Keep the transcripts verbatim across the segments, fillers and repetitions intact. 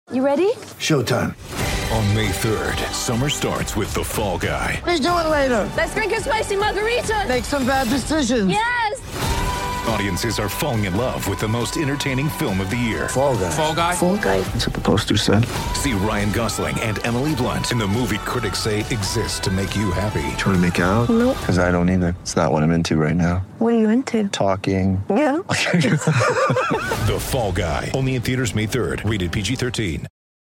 You ready? Showtime. On May third, summer starts with The Fall Guy. Let's do it later. Let's drink a spicy margarita. Make some bad decisions. Yes! Audiences are falling in love with the most entertaining film of the year. Fall Guy. Fall Guy? Fall Guy. That's what the poster said. See Ryan Gosling and Emily Blunt in the movie critics say exists to make you happy. Trying to make it out? Nope. Because I don't either. It's not what I'm into right now. What are you into? Talking. Yeah. The Fall Guy. Only in theaters May third. Rated P G thirteen.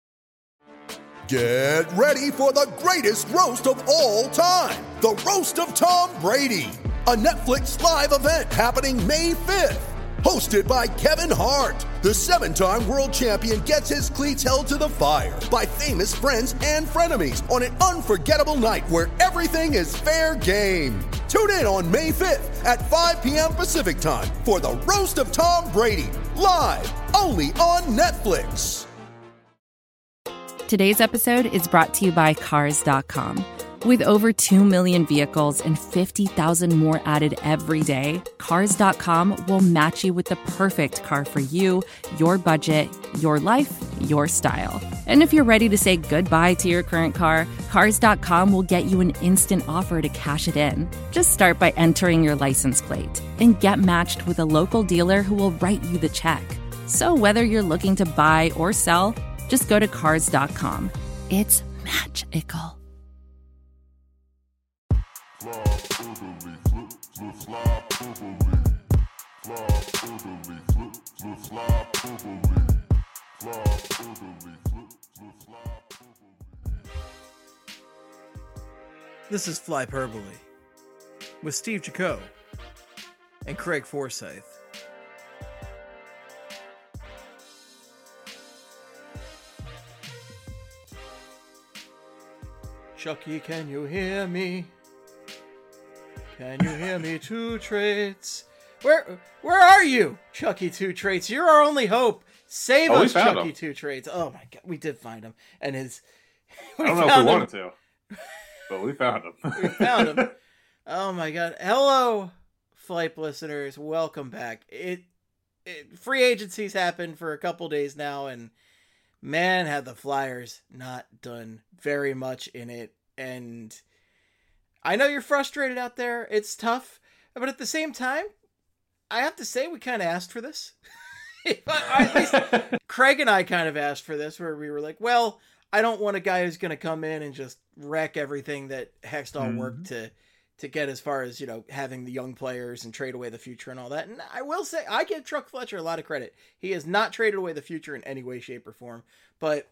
Get ready for the greatest roast of all time. The Roast of Tom Brady. A Netflix live event happening May fifth. Hosted by Kevin Hart. The seven-time world champion gets his cleats held to the fire by famous friends and frenemies on an unforgettable night where everything is fair game. Tune in on May fifth at five p.m. Pacific time for the Roast of Tom Brady. Live only on Netflix. Today's episode is brought to you by Cars dot com. With over two million vehicles and fifty thousand more added every day, Cars dot com will match you with the perfect car for you, your budget, your life, your style. And if you're ready to say goodbye to your current car, Cars dot com will get you an instant offer to cash it in. Just start by entering your license plate and get matched with a local dealer who will write you the check. So whether you're looking to buy or sell, just go to Cars dot com. It's magical. This is Flyperbole with Steve Jaco and Craig Forsyth. Chucky, can you hear me? Can you hear me? Two traits. Where where are you, Chucky Two Traits? You're our only hope. Save oh, us, Chucky him. Two Traits. Oh my god, we did find him. And his I don't know if we him. wanted to. But we found him. we found him. Oh my god. Hello, Flight listeners. Welcome back. It, it free agencies happened for a couple days now, and man, had the Flyers not done very much in it. And I know you're frustrated out there. It's tough. But at the same time, I have to say we kind of asked for this. At least Craig and I kind of asked for this, where we were like, well, I don't want a guy who's going to come in and just wreck everything that Hextall mm-hmm. worked to to get as far as, you know, having the young players and trade away the future and all that. And I will say, I give Chuck Fletcher a lot of credit. He has not traded away the future in any way, shape, or form. But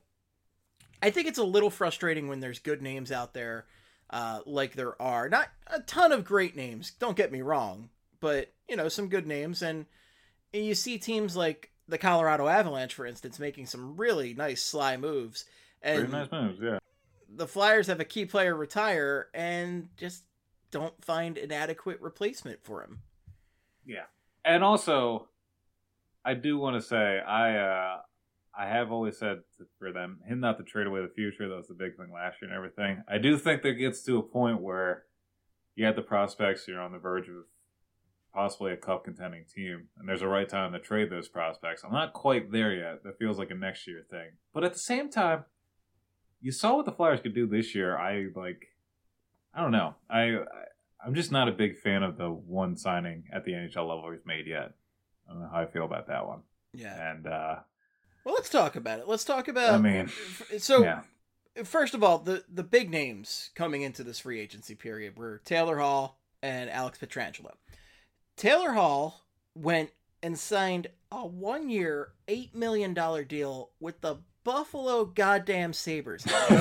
I think it's a little frustrating when there's good names out there, uh, like there are. Not a ton of great names, don't get me wrong, but, you know, some good names. And you see teams like the Colorado Avalanche, for instance, making some really nice sly moves. And Very nice moves, yeah. The Flyers have a key player retire and just don't find an adequate replacement for him. Yeah. And also, I do want to say, I uh, I have always said for them, him not to trade away the future, that was the big thing last year and everything. I do think there gets to a point where you have the prospects, you're on the verge of possibly a cup contending team, and there's a right time to trade those prospects. I'm not quite there yet. That feels like a next year thing. But at the same time, you saw what the Flyers could do this year. I like, I don't know. I, I I'm just not a big fan of the one signing at the N H L level he's made yet. I don't know how I feel about that one. Yeah. And uh, well, let's talk about it. Let's talk about. I mean, so yeah. First of all, the the big names coming into this free agency period were Taylor Hall and Alex Pietrangelo. Taylor Hall went and signed a one-year, eight million dollars deal with the Buffalo goddamn Sabres.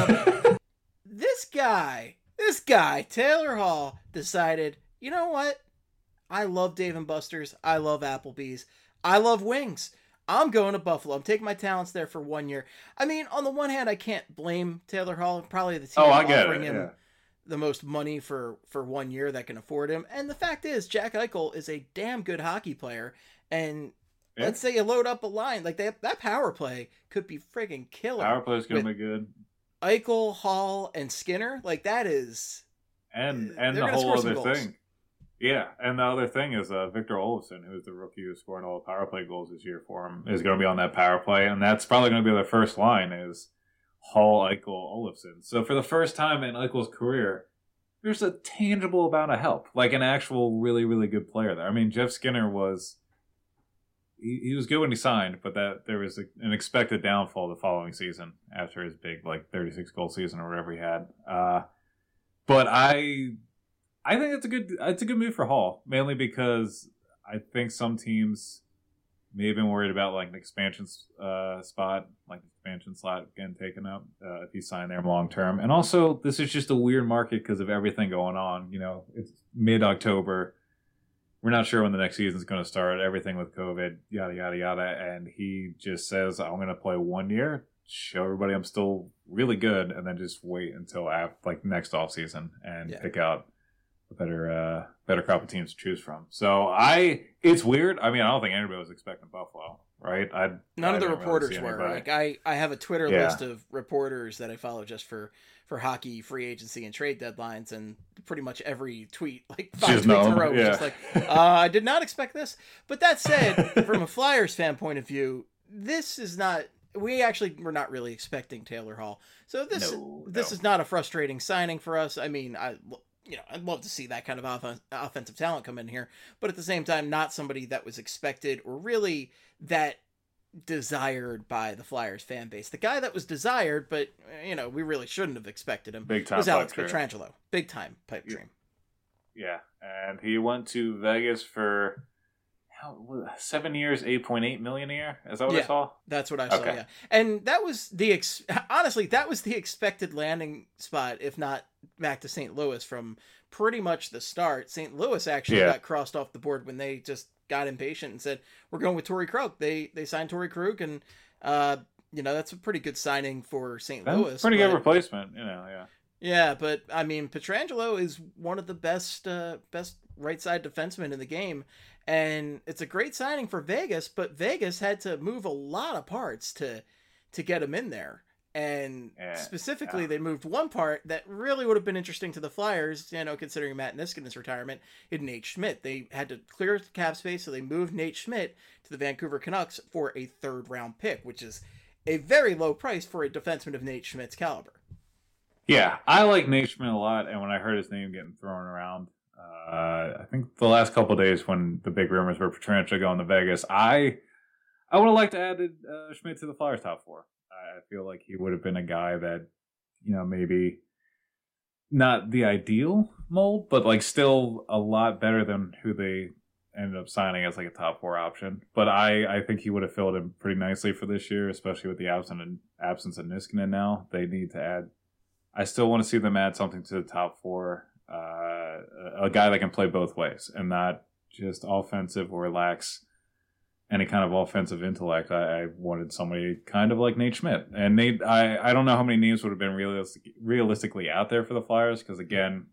This guy, this guy, Taylor Hall, decided, you know what? I love Dave and Buster's. I love Applebee's. I love wings. I'm going to Buffalo. I'm taking my talents there for one year. I mean, on the one hand, I can't blame Taylor Hall. Probably the team oh, I get offering it. him Yeah. the most money for, for one year that can afford him. And the fact is, Jack Eichel is a damn good hockey player. And yeah. let's say you load up a line. Like that, that power play could be friggin' killer. Power play is going to be good. Eichel, Hall, and Skinner. Like that is... And and the whole other thing. Yeah, and the other thing is uh, Victor Olofsson, who's the rookie who's scoring all the power play goals this year for him, is going to be on that power play, and that's probably going to be their first line is Hall, Eichel, Olofsson. So for the first time in Eichel's career, there's a tangible amount of help, like an actual really, really good player there. I mean, Jeff Skinner was he, he was good when he signed, but that there was a, an expected downfall the following season after his big like thirty-six goal season or whatever he had. Uh, but I. I think it's a good it's a good move for Hall, mainly because I think some teams may have been worried about like an expansion uh, spot, like expansion slot getting taken up uh, if he signed there long term. And also, this is just a weird market because of everything going on. You know, it's mid October. We're not sure when the next season is going to start. Everything with COVID, yada yada yada. And he just says, "I'm going to play one year, show everybody I'm still really good, and then just wait until after, like next off season and yeah. pick out." A better, uh, better crop of teams to choose from. So I, it's weird. I mean, I don't think anybody was expecting Buffalo, right? I none I of the reporters really were. Like I, I have a Twitter yeah. list of reporters that I follow just for for hockey, free agency, and trade deadlines, and pretty much every tweet, like five Just tweets in a known. row, was yeah. just like, uh, I did not expect this. But that said, from a Flyers fan point of view, this is not. We actually were not really expecting Taylor Hall, so this no, this no. is not a frustrating signing for us. I mean, I. You know, I'd love to see that kind of off- offensive talent come in here, but at the same time, not somebody that was expected or really that desired by the Flyers fan base. The guy that was desired, but, you know, we really shouldn't have expected him, Big time was Alex pipe Pietrangelo. Big time pipe yeah. dream. Yeah, and he went to Vegas for how, seven years, eight point eight million a year. Is that what yeah, I saw? That's what I saw, okay. yeah. And that was the, ex- honestly, that was the expected landing spot, if not back to Saint Louis from pretty much the start. Saint Louis actually yeah. got crossed off the board when they just got impatient and said, we're going with Torrey Krug. They they signed Torrey Krug, and, uh, you know, that's a pretty good signing for Saint Louis. Pretty but, good replacement, you know, yeah. Yeah, but, I mean, Pietrangelo is one of the best, uh, best right side defensemen in the game, and it's a great signing for Vegas, but Vegas had to move a lot of parts to to get him in there. And yeah, specifically, yeah. they moved one part that really would have been interesting to the Flyers, you know, considering Matt Niskanen's retirement, in Nate Schmidt. They had to clear cap space, so they moved Nate Schmidt to the Vancouver Canucks for a third-round pick, which is a very low price for a defenseman of Nate Schmidt's caliber. Yeah, I like Nate Schmidt a lot, and when I heard his name getting thrown around, uh, I think the last couple of days when the big rumors were Pietrangelo going to Vegas, I I would have liked to add uh, Schmidt to the Flyers top four. I feel like he would have been a guy that, you know, maybe not the ideal mold, but like still a lot better than who they ended up signing as like a top four option. But I, I think he would have filled in pretty nicely for this year, especially with the absence and absence of Niskanen now. They need to add. I still want to see them add something to the top four. Uh, a guy that can play both ways and not just offensive or lacks any kind of offensive intellect. I, I wanted somebody kind of like Nate Schmidt. And Nate, I, I don't know how many names would have been realistic, realistically out there for the Flyers because, again,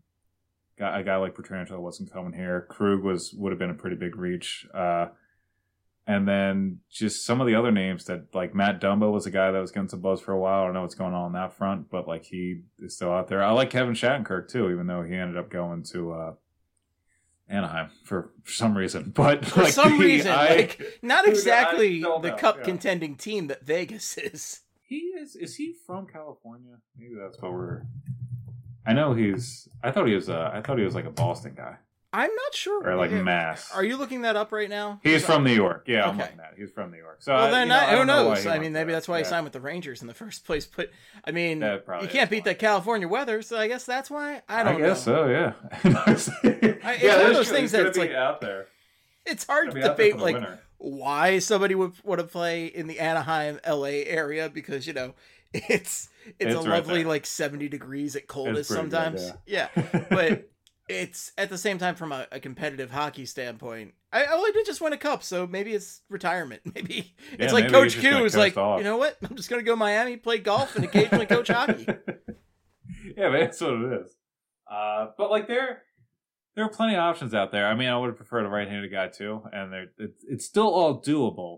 a guy like Pietrangelo wasn't coming here. Krug was would have been a pretty big reach. Uh, and then just some of the other names that, like Matt Dumba was a guy that was getting some buzz for a while. I don't know what's going on on that front, but like he is still out there. I like Kevin Shattenkirk too, even though he ended up going to uh, Anaheim for some reason. But for like, some the, reason, I, like not exactly the know, cup yeah. contending team that Vegas is. He is. Is he from California? Maybe that's what we're. I know he's. I thought he was. A, I thought he was like a Boston guy. I'm not sure. Or like Mass. Are you looking that up right now? He's from New York. Yeah, okay. I'm looking at it. He's from New York. So well, I, then you know, I, I who knows? Know I mean, maybe there. that's why yeah. he signed with the Rangers in the first place. But I mean, you can't beat why. that California weather, so I guess that's why. I don't. I guess know. so. Yeah. I, it's yeah, one of those true. things that's like out there. It's hard to debate like why somebody would want to play in the Anaheim, L A area because you know it's it's, it's a right lovely there. like seventy degrees at coldest sometimes. Good, yeah. yeah, but. It's at the same time from a, a competitive hockey standpoint. I only did just win a cup, so maybe it's retirement. Maybe yeah, it's like maybe Coach Q is like, off. you know what? I'm just gonna go to Miami, play golf, and occasionally coach hockey. Yeah, man, that's what it is. Uh, but like there, there are plenty of options out there. I mean, I would have preferred a right-handed guy too, and there, it's it's still all doable.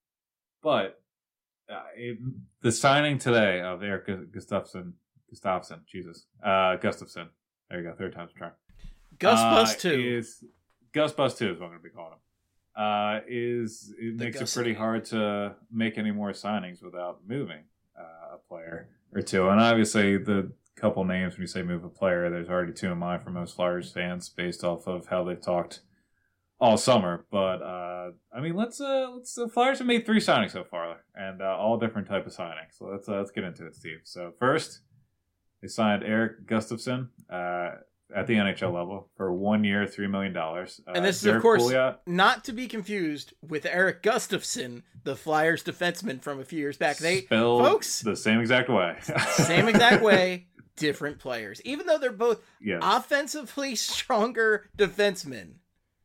But uh, it, the signing today of Eric Gustafsson, Gustafsson, Jesus, uh, Gustafsson. There you go, third time's a charm. Gus uh, plus two is Gus Bus two is what I'm going to be calling him. Uh, is it The makes Gus it pretty hard to make any more signings without moving uh, a player or two. And obviously, the couple names when you say move a player, there's already two in mind for most Flyers fans based off of how they've talked all summer. But uh, I mean, let's uh, let's the Flyers have made three signings so far, and uh, all different type of signings. So let's uh, let's get into it, Steve. So first, they signed Eric Gustafsson uh, at the N H L level for one year, three million dollars. Uh, And this is, Derek of course, Pouliot, not to be confused with Eric Gustafsson, the Flyers defenseman from a few years back. They, spelled folks, the same exact way. same exact way, different players. Even though they're both Yes. offensively stronger defensemen.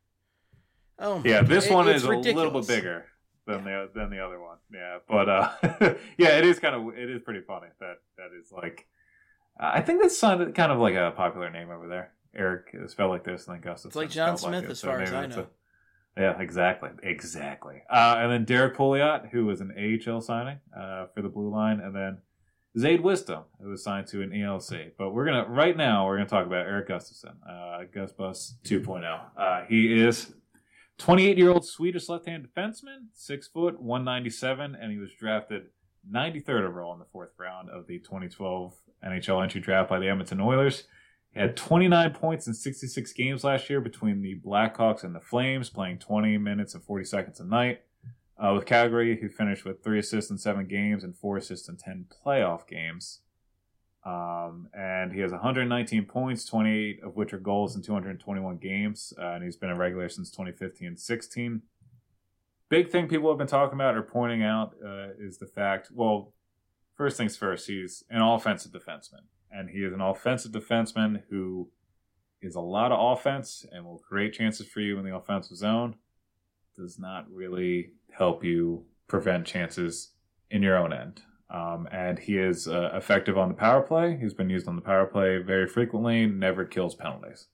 Oh, my Yeah, this it- one it's is a little ridiculous. bit bigger than the than the other one. Yeah, but uh, yeah, it is kind of it is pretty funny that that is like. I think that's sounded kind of like a popular name over there. Eric is spelled like this, and then Gustafsson. It's like John spelled like Smith, it, as so far as maybe I it's know. a- yeah, exactly, exactly. Uh, and then Derek Pouliot, who was an A H L signing uh, for the Blue Line, and then Zayd Wisdom, who was signed to an E L C. But we're gonna right now we're gonna talk about Eric Gustafsson, uh, Gus Bus two point oh. Uh, he is twenty-eight-year-old Swedish left-handed defenseman, six foot, one ninety-seven, and he was drafted ninety-third overall in the fourth round of the twenty twelve N H L entry draft by the Edmonton Oilers. He had twenty-nine points in sixty-six games last year between the Blackhawks and the Flames, playing twenty minutes and forty seconds a night. Uh, with Calgary, he finished with three assists in seven games and four assists in ten playoff games. Um, and he has one hundred nineteen points, twenty-eight of which are goals in two hundred twenty-one games. Uh, and he's been a regular since twenty fifteen sixteen. Big thing people have been talking about or pointing out uh, is the fact, well, first things first, he's an offensive defenseman. And he is an offensive defenseman who is a lot of offense and will create chances for you in the offensive zone. Does not really help you prevent chances in your own end. Um, and he is uh, effective on the power play. He's been used on the power play very frequently, never kills penalties.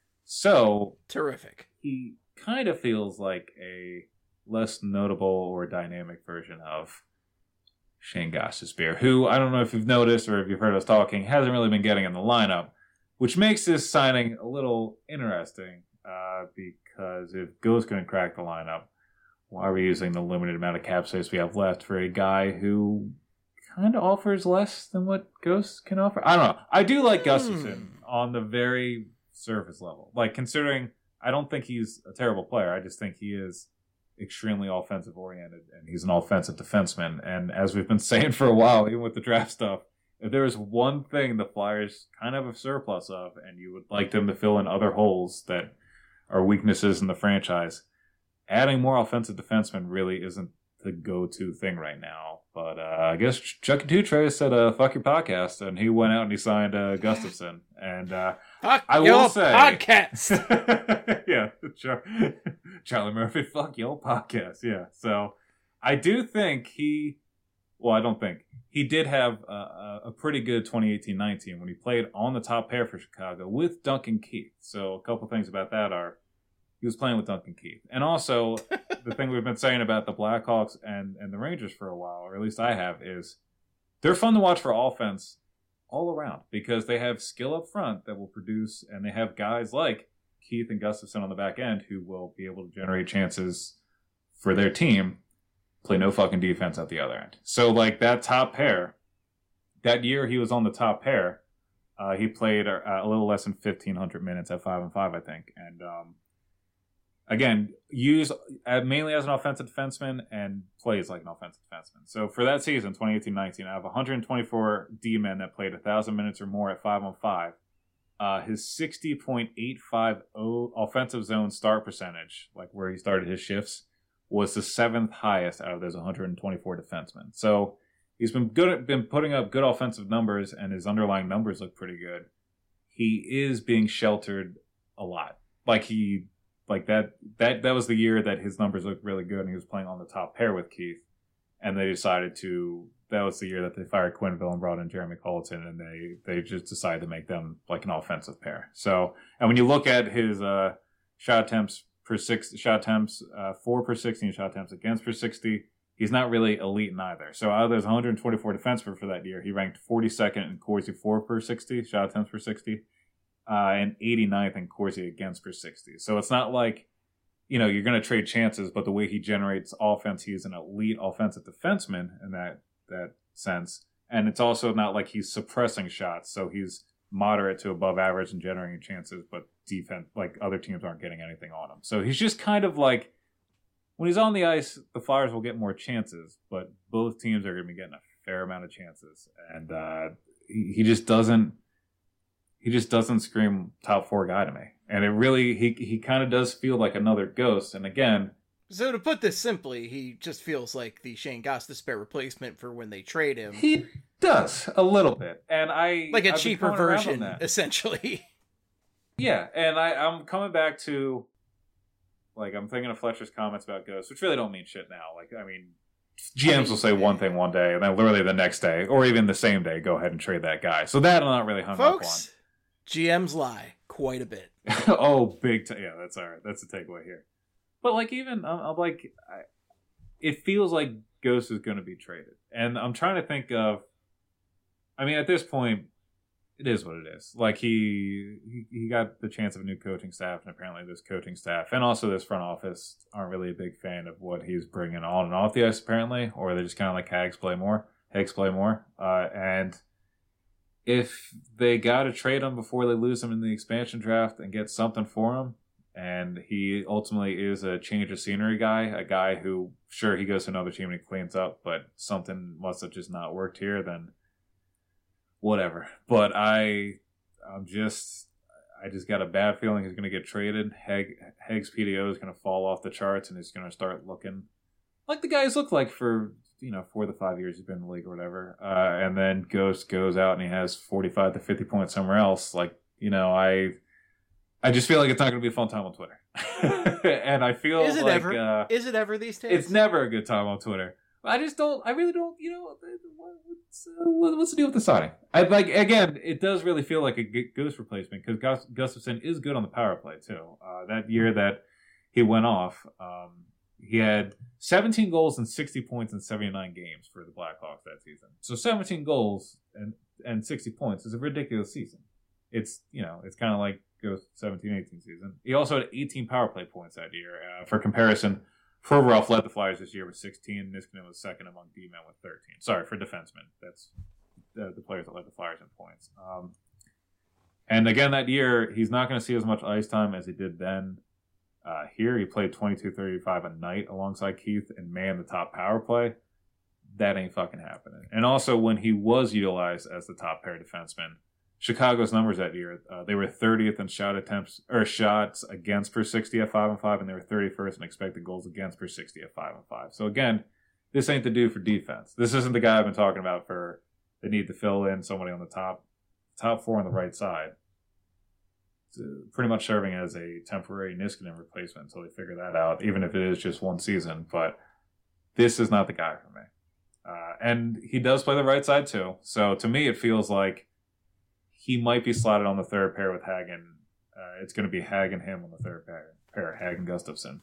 So Terrific. he kind of feels like a less notable or dynamic version of Shane Gostisbehere, who, I don't know if you've noticed or if you've heard us talking, hasn't really been getting in the lineup, which makes this signing a little interesting uh, because if Ghost can crack the lineup, why are we using the limited amount of cap space we have left for a guy who kind of offers less than what Ghost can offer? I don't know. I do like Hmm. Gustafsson on the very surface level. Like, considering I don't think he's a terrible player. I just think he is extremely offensive oriented, and he's an offensive defenseman. And as we've been saying for a while, even with the draft stuff, if there is one thing the Flyers kind of have a surplus of, and you would like them to fill in other holes that are weaknesses in the franchise, adding more offensive defensemen really isn't the go-to thing right now. But uh, I guess Chucky Dutre said, uh, fuck your podcast, and he went out and he signed uh, Gustafsson. And uh, Fuck I will your say, podcast. yeah, sure. Charlie Murphy, fuck your podcast. Yeah. So I do think he, well, I don't think, he did have a, a pretty good twenty eighteen nineteen when he played on the top pair for Chicago with Duncan Keith. So a couple things about that are he was playing with Duncan Keith. And also, the thing we've been saying about the Blackhawks and, and the Rangers for a while, or at least I have, is they're fun to watch for offense all around because they have skill up front that will produce, and they have guys like Keith and Gustafsson on the back end who will be able to generate chances for their team, play no fucking defense at the other end. So, like, that top pair, that year he was on the top pair, uh, he played a, a little less than fifteen hundred minutes at five and five, I think. And, um, again, used mainly as an offensive defenseman and plays like an offensive defenseman. So for that season, twenty eighteen nineteen, I have one hundred twenty-four D-men that played one thousand minutes or more at five on five. Uh, his sixty point eight five oh offensive zone start percentage, like where he started his shifts, was the seventh highest out of those one hundred twenty-four defensemen. So he's been good at, been putting up good offensive numbers, and his underlying numbers look pretty good. He is being sheltered a lot. Like he, like that, that, that was the year that his numbers looked really good, and he was playing on the top pair with Keith. And they decided to, that was the year that they fired Quenneville and brought in Jeremy Colleton, and they, they just decided to make them like an offensive pair. So, and when you look at his uh, shot attempts per six, shot attempts, uh, four per sixty, and shot attempts against per sixty, he's not really elite in either. So out of those one hundred twenty-four defensemen for that year, he ranked forty-second in Corsi four per sixty, shot attempts per sixty, uh, and eighty-ninth in Corsi against per sixty. So it's not like, you know, you're going to trade chances, but the way he generates offense, he's an elite offensive defenseman in that that sense. And it's also not like he's suppressing shots, so he's moderate to above average in generating chances, but defense, like other teams aren't getting anything on him. So he's just kind of like, when he's on the ice, the Flyers will get more chances, but both teams are going to be getting a fair amount of chances. And uh, he, he just doesn't, he just doesn't scream top four guy to me. And it really, he he kind of does feel like another Ghost. And again, so to put this simply, he just feels like the Shane Gostisbehere replacement for when they trade him. He does a little bit, and I like a I've cheaper been coming around on version, that. essentially. Yeah, and I, I'm coming back to, like, I'm thinking of Fletcher's comments about Ghost, which really don't mean shit now. Like, I mean, G Ms I mean, will say one thing one day, and then literally the next day, or even the same day, go ahead and trade that guy. So that I'm not really hung Folks, up on. G Ms lie quite a bit. Oh, big time. Yeah, that's all right. That's the takeaway here. But, like, even, I'm, I'm like, I, it feels like Ghost is going to be traded. And I'm trying to think of, I mean, at this point, it is what it is. Like, he, he he got the chance of a new coaching staff, and apparently this coaching staff and also this front office aren't really a big fan of what he's bringing on and off the ice, apparently, or they're just kind of like, Hags play more, Hags play more. Uh, and if they got to trade him before they lose him in the expansion draft and get something for him, and he ultimately is a change of scenery guy, a guy who, sure, he goes to another team and he cleans up, but something must have just not worked here, then whatever. But I, I'm just, I just got a bad feeling he's going to get traded. Heg, Heg's P D O is going to fall off the charts, and he's going to start looking like the guys look like for, you know, four to five years he's been in the league or whatever. Uh, and then Ghost goes out and he has forty-five to fifty points somewhere else. Like, you know, I, I just feel like it's not going to be a fun time on Twitter. And I feel is it like, ever? Uh, is it ever these days? It's never a good time on Twitter. I just don't, I really don't, you know, what's, uh, what's the deal with the signing? I like, again, it does really feel like a Ghost replacement, because Gus, Gustafsson is good on the power play too. Uh, that year that he went off, um, he had seventeen goals and sixty points in seventy-nine games for the Blackhawks that season. So seventeen goals and, and sixty points is a ridiculous season. It's, you know, it's kind of like Ghost seventeen eighteen season. He also had eighteen power play points that year. Uh, for comparison, Provorov led the Flyers this year with sixteen. Niskanen was second among D-men with thirteen. Sorry, for defensemen. That's the, the players that led the Flyers in points. Um, and again, that year, he's not going to see as much ice time as he did then. Uh, here, he played twenty-two thirty-five a night alongside Keith and manned the top power play. That ain't fucking happening. And also, when he was utilized as the top pair defenseman, Chicago's numbers that year, uh, they were thirtieth in shot attempts or shots against per sixty at five and five, and they were thirty-first in expected goals against per sixty at five and five. So again, this ain't the dude for defense. This isn't the guy I've been talking about for the need to fill in somebody on the top top four on the right side. It's, uh, pretty much serving as a temporary Niskanen replacement until they figure that out, even if it is just one season. But this is not the guy for me. Uh, and he does play the right side too. So to me, it feels like he might be slotted on the third pair with Hagen. Uh, it's going to be Hagen him on the third pair, pair Hagen Gustafsson.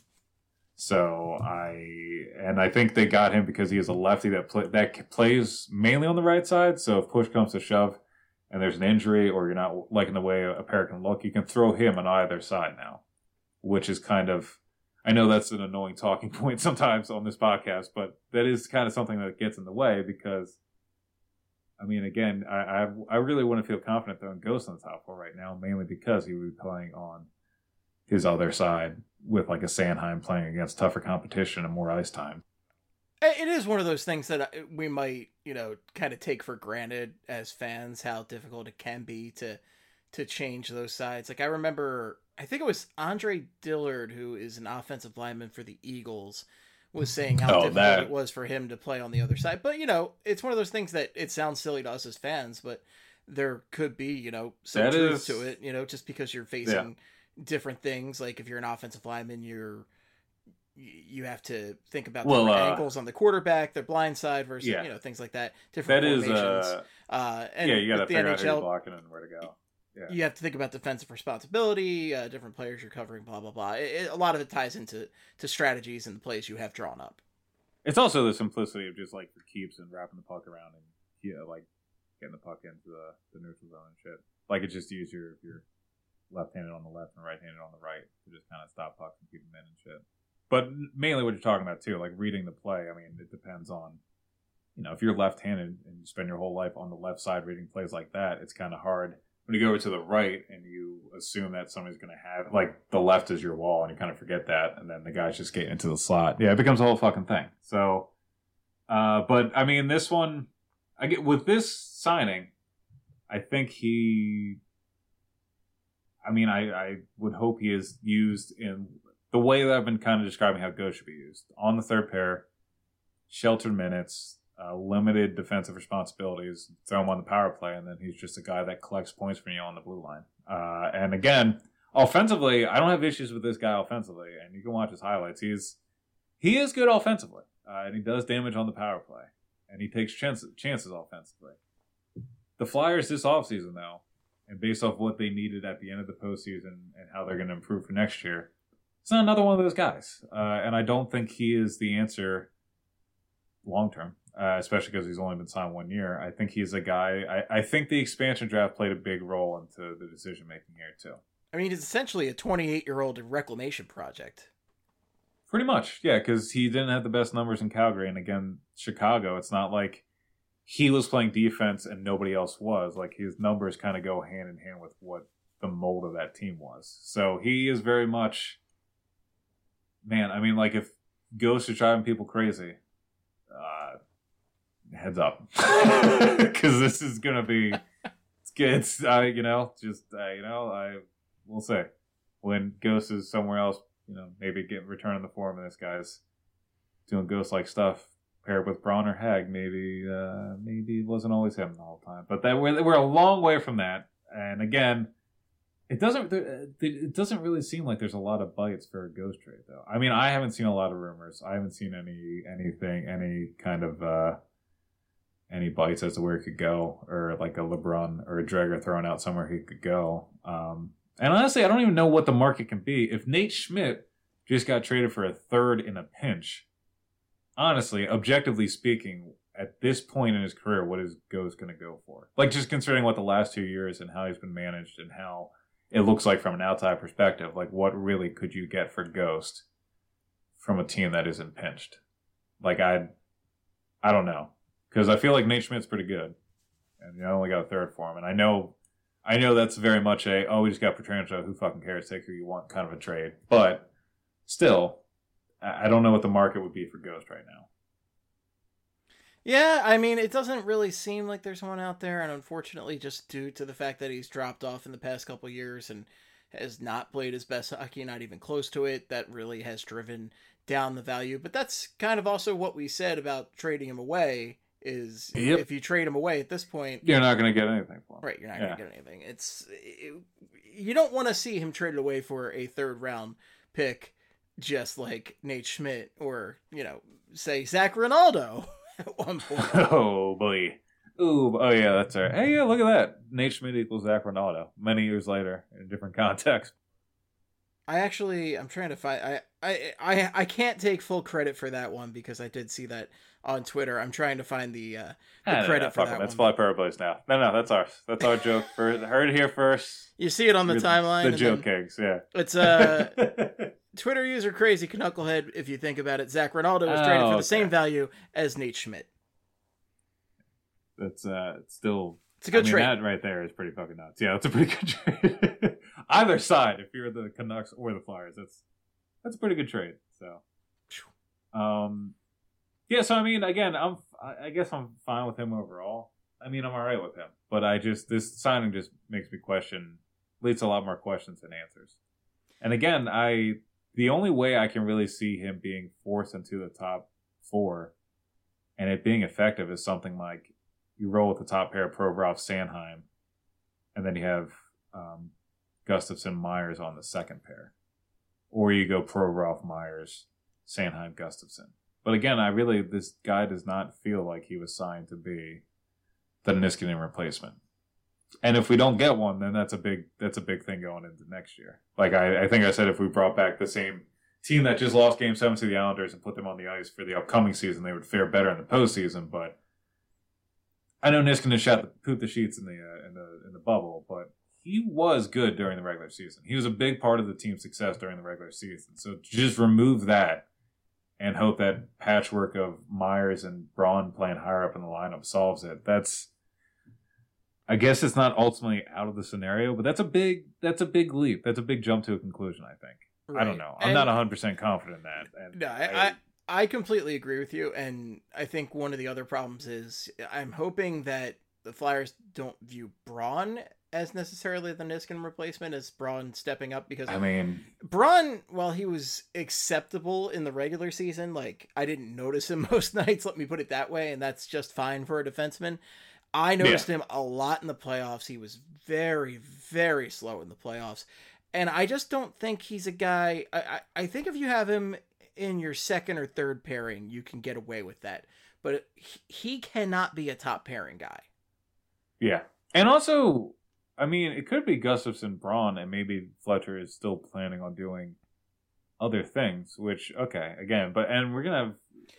So I and I think they got him because he is a lefty that play, that plays mainly on the right side. So if push comes to shove, and there's an injury, or you're not liking the way a pair can look, you can throw him on either side now, which is kind of, I know that's an annoying talking point sometimes on this podcast, but that is kind of something that gets in the way because. I mean, again, I, I I really wouldn't feel confident throwing Ghost on the top four right now, mainly because he would be playing on his other side with like a Sanheim playing against tougher competition and more ice time. It is one of those things that we might, you know, kind of take for granted as fans, how difficult it can be to to change those sides. Like I remember, I think it was Andre Dillard, who is an offensive lineman for the Eagles, was saying how oh, difficult that. it was for him to play on the other side. But, you know, it's one of those things that it sounds silly to us as fans, but there could be, you know, some that truth is... to it, you know, just because you're facing yeah. different things. Like if you're an offensive lineman, you're, you have to think about well, different uh, angles on the quarterback, their blind side versus, yeah. you know, things like that. Different that formations. Is, uh, uh, and yeah, you got to figure N H L, out who you're blocking and where to go. Yeah. You have to think about defensive responsibility, uh, different players you're covering, blah, blah, blah. It, it, a lot of it ties into to strategies and the plays you have drawn up. It's also the simplicity of just like the keeps and wrapping the puck around and, you know, like getting the puck into the, the neutral zone and shit. Like it's just easier if you're left-handed on the left and right-handed on the right to just kind of stop pucks and keep them in and shit. But mainly what you're talking about too, like reading the play. I mean, it depends on, you know, if you're left-handed and you spend your whole life on the left side reading plays like that, it's kind of hard. When you go over to the right and you assume that somebody's going to have, like, the left is your wall and you kind of forget that, and then the guy's just getting into the slot. Yeah, it becomes a whole fucking thing. So, uh, but, I mean, this one, I get with this signing, I think he, I mean, I, I would hope he is used in the way that I've been kind of describing how Ghost should be used. On the third pair, sheltered minutes, Uh, limited defensive responsibilities, throw him on the power play, and then he's just a guy that collects points from you on the blue line. Uh, and again, offensively, I don't have issues with this guy offensively, and you can watch his highlights. He's he is good offensively, uh, and he does damage on the power play, and he takes chances, chances offensively. The Flyers this offseason, though, and based off what they needed at the end of the postseason and how they're going to improve for next year, it's not another one of those guys. Uh, and I don't think he is the answer long-term. Uh, especially because he's only been signed one year. I think he's a guy. I, I think the expansion draft played a big role into the decision making here too. I mean, it's essentially a twenty-eight-year-old reclamation project. Pretty much, yeah. Because he didn't have the best numbers in Calgary, and again, Chicago. It's not like he was playing defense and nobody else was. Like his numbers kind of go hand in hand with what the mold of that team was. So he is very much, man. I mean, like if Ghost is driving people crazy. Uh, Heads up, because this is gonna be it's good. It's, uh, you know, just uh, you know, I will say when Ghost is somewhere else, you know, maybe get returning the form, and this guy's doing Ghost like stuff paired with Braun or Hag. Maybe, uh, maybe it wasn't always him the whole time, but that we're we're a long way from that. And again, it doesn't it doesn't really seem like there's a lot of bites for a Ghost trade, though. I mean, I haven't seen a lot of rumors. I haven't seen any anything, any kind of. Uh, any bites as to where he could go, or like a LeBron or a Dreger throwing out somewhere he could go. Um, and honestly, I don't even know what the market can be. If Nate Schmidt just got traded for a third in a pinch, honestly, objectively speaking, at this point in his career, what is Ghost going to go for? Like, just considering what the last two years and how he's been managed and how it looks like from an outside perspective, like what really could you get for Ghost from a team that isn't pinched? Like, I, I don't know. Because I feel like Nate Schmidt's pretty good, and you know, I only got a third for him. And I know, I know that's very much a oh we just got Pietrangelo, who fucking cares, take who you want kind of a trade. But still, I don't know what the market would be for Ghost right now. Yeah, I mean, it doesn't really seem like there's one out there, and unfortunately, just due to the fact that he's dropped off in the past couple of years and has not played his best hockey, not even close to it, that really has driven down the value. But that's kind of also what we said about trading him away. Is yep. If you trade him away at this point, you're not going to get anything for him. Right, you're not yeah. going to get anything. It's it, you don't want to see him traded away for a third round pick, just like Nate Schmidt or you know, say Zach Ronaldo at one point. Oh boy, ooh, oh yeah, that's right. Hey, yeah, look at that. Nate Schmidt equals Zach Ronaldo. Many years later, in a different context. I actually, I'm trying to find. I, I, I, I can't take full credit for that one because I did see that on Twitter. I'm trying to find the, uh, the no, credit no, for that That's one. Fly Paraplays now. No, no, that's ours. That's our joke. For heard it here first. You see it on the timeline. The joke kings, yeah. It's uh, Twitter user Crazy Knucklehead. If you think about it, Zach Ronaldo was traded oh, for the okay. same value as Nate Schmidt. That's uh, still. It's a good I mean, trade. That right there is pretty fucking nuts. Yeah, that's a pretty good trade. Either side, if you're the Canucks or the Flyers, that's that's a pretty good trade. So, um, yeah. So I mean, again, I'm I guess I'm fine with him overall. I mean, I'm all right with him, but I just this signing just makes me question, leads to a lot more questions than answers. And again, I the only way I can really see him being forced into the top four, and it being effective is something like you roll with the top pair of Provorov, Sanheim, and then you have um, Gustafsson, Myers on the second pair. Or you go Provorov, Myers, Sanheim, Gustafsson. But again, I really, this guy does not feel like he was signed to be the Niskanen replacement. And if we don't get one, then that's a big, that's a big thing going into next year. Like I, I think I said, if we brought back the same team that just lost Game Seven to the Islanders and put them on the ice for the upcoming season, they would fare better in the postseason. But I know Niskanen shot the, pooped the sheets in the uh, in the in the bubble, but he was good during the regular season. He was a big part of the team's success during the regular season. So just remove that and hope that patchwork of Myers and Braun playing higher up in the lineup solves it. That's, I guess it's not ultimately out of the scenario, but that's a big that's a big leap. That's a big jump to a conclusion, I think. Right. I don't know. I'm and, not one hundred percent confident in that. And no, I, I I completely agree with you, and I think one of the other problems is I'm hoping that the Flyers don't view Braun as necessarily the Niskanen replacement, as Braun stepping up, because I mean, Braun, while he was acceptable in the regular season, like I didn't notice him most nights, let me put it that way, and that's just fine for a defenseman. I noticed yeah. him a lot in the playoffs. He was very, very slow in the playoffs. And I just don't think he's a guy. I, I, I think if you have him in your second or third pairing, you can get away with that. But he, he cannot be a top pairing guy. Yeah. And also, I mean, it could be Gustafsson, Braun, and maybe Fletcher is still planning on doing other things, which, okay, again, but, and we're going to have,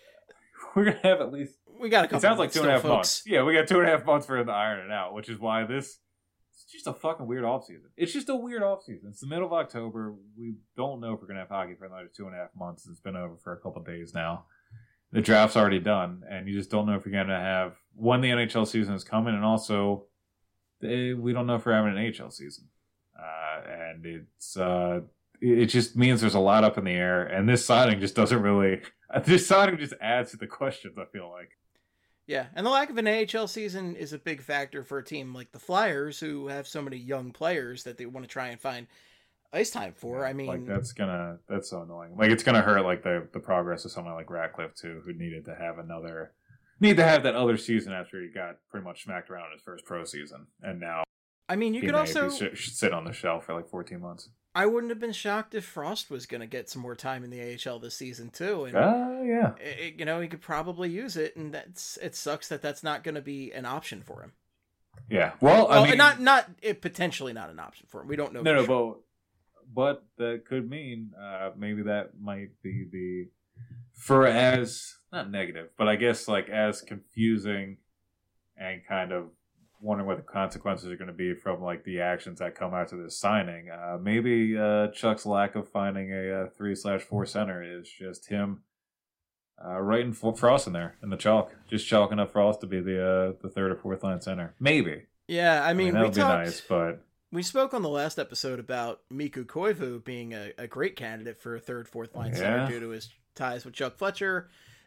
we're going to have at least, we got a couple it sounds like two and a half folks. months. Yeah, we got two and a half months for him to iron it out, which is why this, it's just a fucking weird offseason. It's just a weird offseason. It's the middle of October. We don't know if we're going to have hockey for another two and a half months. It's been over for a couple of days now. The draft's already done, and you just don't know if you're going to have, when the N H L season is coming, and also, they, we don't know if we're having an A H L season. Uh, and it's, uh, it just means there's a lot up in the air, and this signing just doesn't really, this signing just adds to the questions, I feel like. Yeah, and the lack of an A H L season is a big factor for a team like the Flyers, who have so many young players that they want to try and find ice time for. I mean, like that's gonna that's so annoying. Like it's gonna hurt like the the progress of someone like Ratcliffe too, who needed to have another need to have that other season after he got pretty much smacked around in his first pro season, and now I mean, you he could also should, should sit on the shelf for like fourteen months. I wouldn't have been shocked if Frost was going to get some more time in the A H L this season too. And uh, yeah, it, you know, he could probably use it, and that's it. Sucks that that's not going to be an option for him. Yeah, well, I well, mean, not not it, potentially not an option for him. We don't know. No, no, sure. but but that could mean uh, maybe that might be the for as not negative, but I guess like as confusing and kind of wondering what the consequences are going to be from like the actions that come after this signing. Uh, maybe uh, Chuck's lack of finding a, a three slash four center is just him uh, writing Frost in there in the chalk, just chalking up Frost to be the uh, the third or fourth line center. Maybe. Yeah, I mean, I mean that would we be talked, nice, but we spoke on the last episode about Mikko Koivu being a, a great candidate for a third, fourth line yeah. center due to his ties with Chuck Fletcher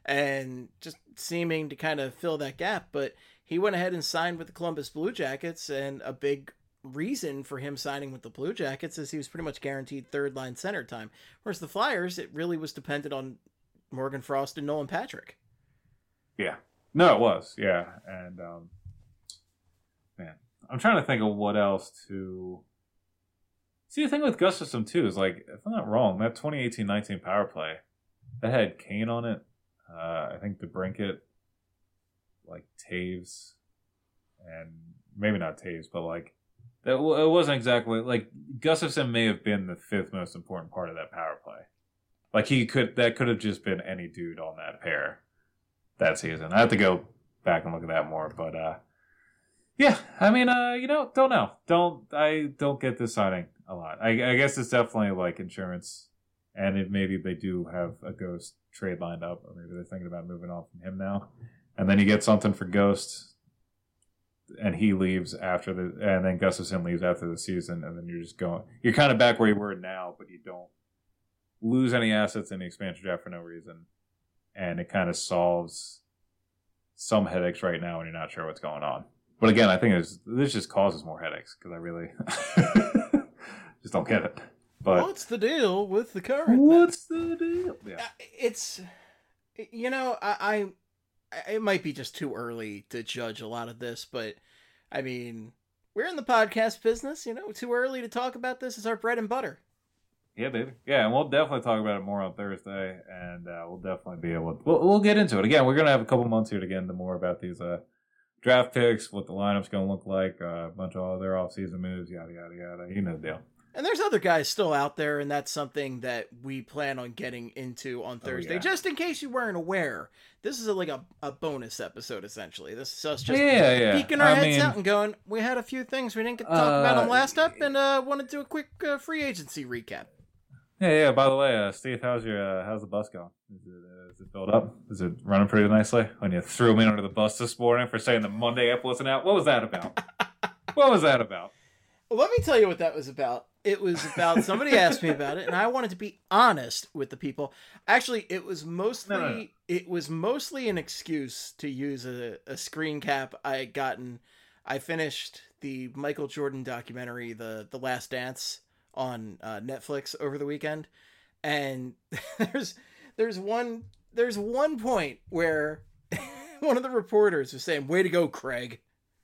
and just seeming to kind of fill that gap, but he went ahead and signed with the Columbus Blue Jackets, and a big reason for him signing with the Blue Jackets is he was pretty much guaranteed third-line center time. Whereas the Flyers, it really was dependent on Morgan Frost and Nolan Patrick. Yeah. No, it was. Yeah. And, um, man, I'm trying to think of what else to... See, the thing with Gustafsson, too, is, like, if I'm not wrong, that twenty eighteen nineteen power play, that had Kane on it. Uh, I think DeBrincat, like Taves, and maybe not Taves, but like that. It wasn't exactly like Gustafsson may have been the fifth most important part of that power play. Like he could, that could have just been any dude on that pair that season. I have to go back and look at that more, but uh, yeah, I mean, uh, you know, don't know, don't I don't get this signing a lot. I, I guess it's definitely like insurance, and it, maybe they do have a Ghost trade lined up, or maybe they're thinking about moving on from him now. And then you get something for Ghost, and he leaves after the, and then Gustafsson leaves after the season, and then you're just going, you're kind of back where you were now, but you don't lose any assets in the expansion draft for no reason, and it kind of solves some headaches right now when you're not sure what's going on. But again, I think it's, this just causes more headaches because I really just don't get it. But what's the deal with the current? What's the deal? Yeah. It's, you know, I. I it might be just too early to judge a lot of this, but I mean, we're in the podcast business, you know, too early to talk about this is our bread and butter. Yeah, baby. Yeah, and we'll definitely talk about it more on Thursday, and uh, we'll definitely be able to, we'll, we'll get into it. Again, we're going to have a couple months here to get into more about these uh, draft picks, what the lineup's going to look like, uh, a bunch of other off-season moves, yada, yada, yada. You know the deal. And there's other guys still out there, and that's something that we plan on getting into on Thursday. Oh, yeah. Just in case you weren't aware, this is a, like a, a bonus episode, essentially. This is us just yeah, yeah. peeking our I heads mean, out and going, we had a few things we didn't get to talk uh, about on last up, and uh, want to do a quick uh, free agency recap. Yeah, yeah. By the way, uh, Steve, how's your uh, how's the bus going? Is it uh, is it filled up? Is it running pretty nicely? When you threw me under the bus this morning for saying the Monday app wasn't out, what was that about? What was that about? Well, let me tell you what that was about. It was about somebody asked me about it, and I wanted to be honest with the people. Actually, it was mostly no, no, no. it was mostly an excuse to use a, a screen cap I had gotten. I finished the Michael Jordan documentary, the the Last Dance, on uh, Netflix over the weekend, and there's there's one there's one point where one of the reporters was saying, "Way to go, Craig."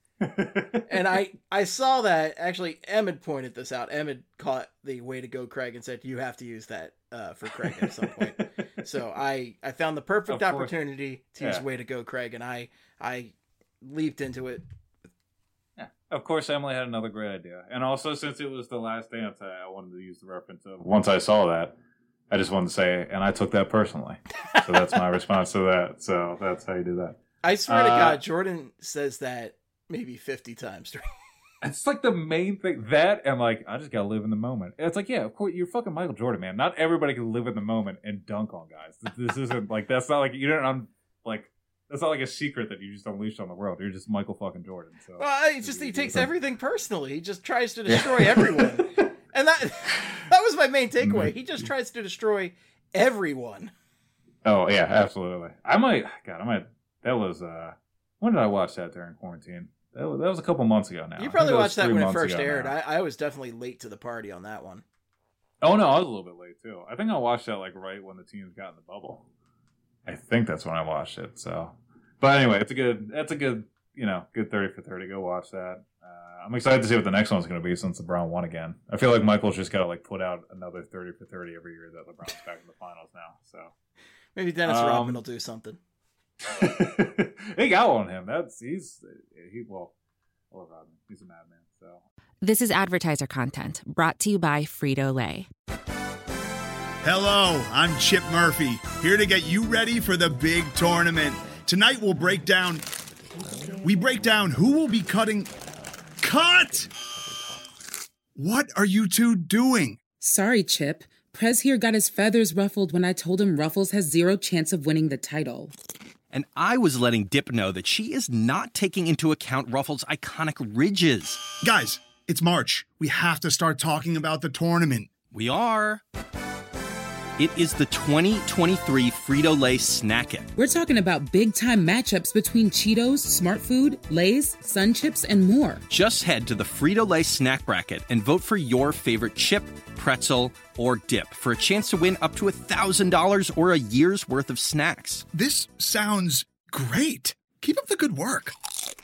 And I, I saw that. Actually, Em had pointed this out. Em had caught the "way to go, Craig" and said, "You have to use that uh, for Craig at some point." So I, I found the perfect opportunity to use yeah. "way to go, Craig," and I, I leaped into it. Yeah. Of course, Emily had another great idea, and also since it was the Last Dance, I, I wanted to use the reference of once I saw that, I just wanted to say, and I took that personally. So that's my response to that. So that's how you do that. I swear uh, to God, Jordan says that maybe fifty times. It's like the main thing. That and like, I just gotta live in the moment. It's like, yeah, of course, you're fucking Michael Jordan, man. Not everybody can live in the moment and dunk on guys. This isn't like, that's not like, you don't, I'm like, that's not like a secret that you just unleashed on the world. You're just Michael fucking Jordan. So well, it's just, he takes everything personally. He just tries to destroy everyone. And that, that was my main takeaway. He just tries to destroy everyone. Oh yeah, absolutely. I might, God, I might, that was, uh, when did I watch that during quarantine? That was, that was a couple months ago now. You probably watched that when it first aired. I, I was definitely late to the party on that one. Oh, no, I was a little bit late, too. I think I watched that like right when the teams got in the bubble. I think that's when I watched it. So, But anyway, it's a good, that's a good, you know, good thirty for thirty. Go watch that. Uh, I'm excited to see what the next one's going to be since LeBron won again. I feel like Michael's just got to like put out another thirty for thirty every year that LeBron's back in the finals now. So maybe Dennis um, Rodman will do something. They got on him. That's he's he well, I love Rodman. He's a madman. So this is advertiser content brought to you by Frito-Lay. Hello, I'm Chip Murphy, here to get you ready for the big tournament. Tonight we'll break down. We break down who will be cutting. Cut! What are you two doing? Sorry, Chip. Prez here got his feathers ruffled when I told him Ruffles has zero chance of winning the title. And I was letting Dip know that she is not taking into account Ruffles' iconic ridges. Guys, it's March. We have to start talking about the tournament. We are. It is the twenty twenty-three Frito-Lay Snack It. We're talking about big-time matchups between Cheetos, Smart Food, Lay's, Sun Chips, and more. Just head to the Frito-Lay Snack Bracket and vote for your favorite chip, pretzel, or dip for a chance to win up to one thousand dollars or a year's worth of snacks. This sounds great. Keep up the good work.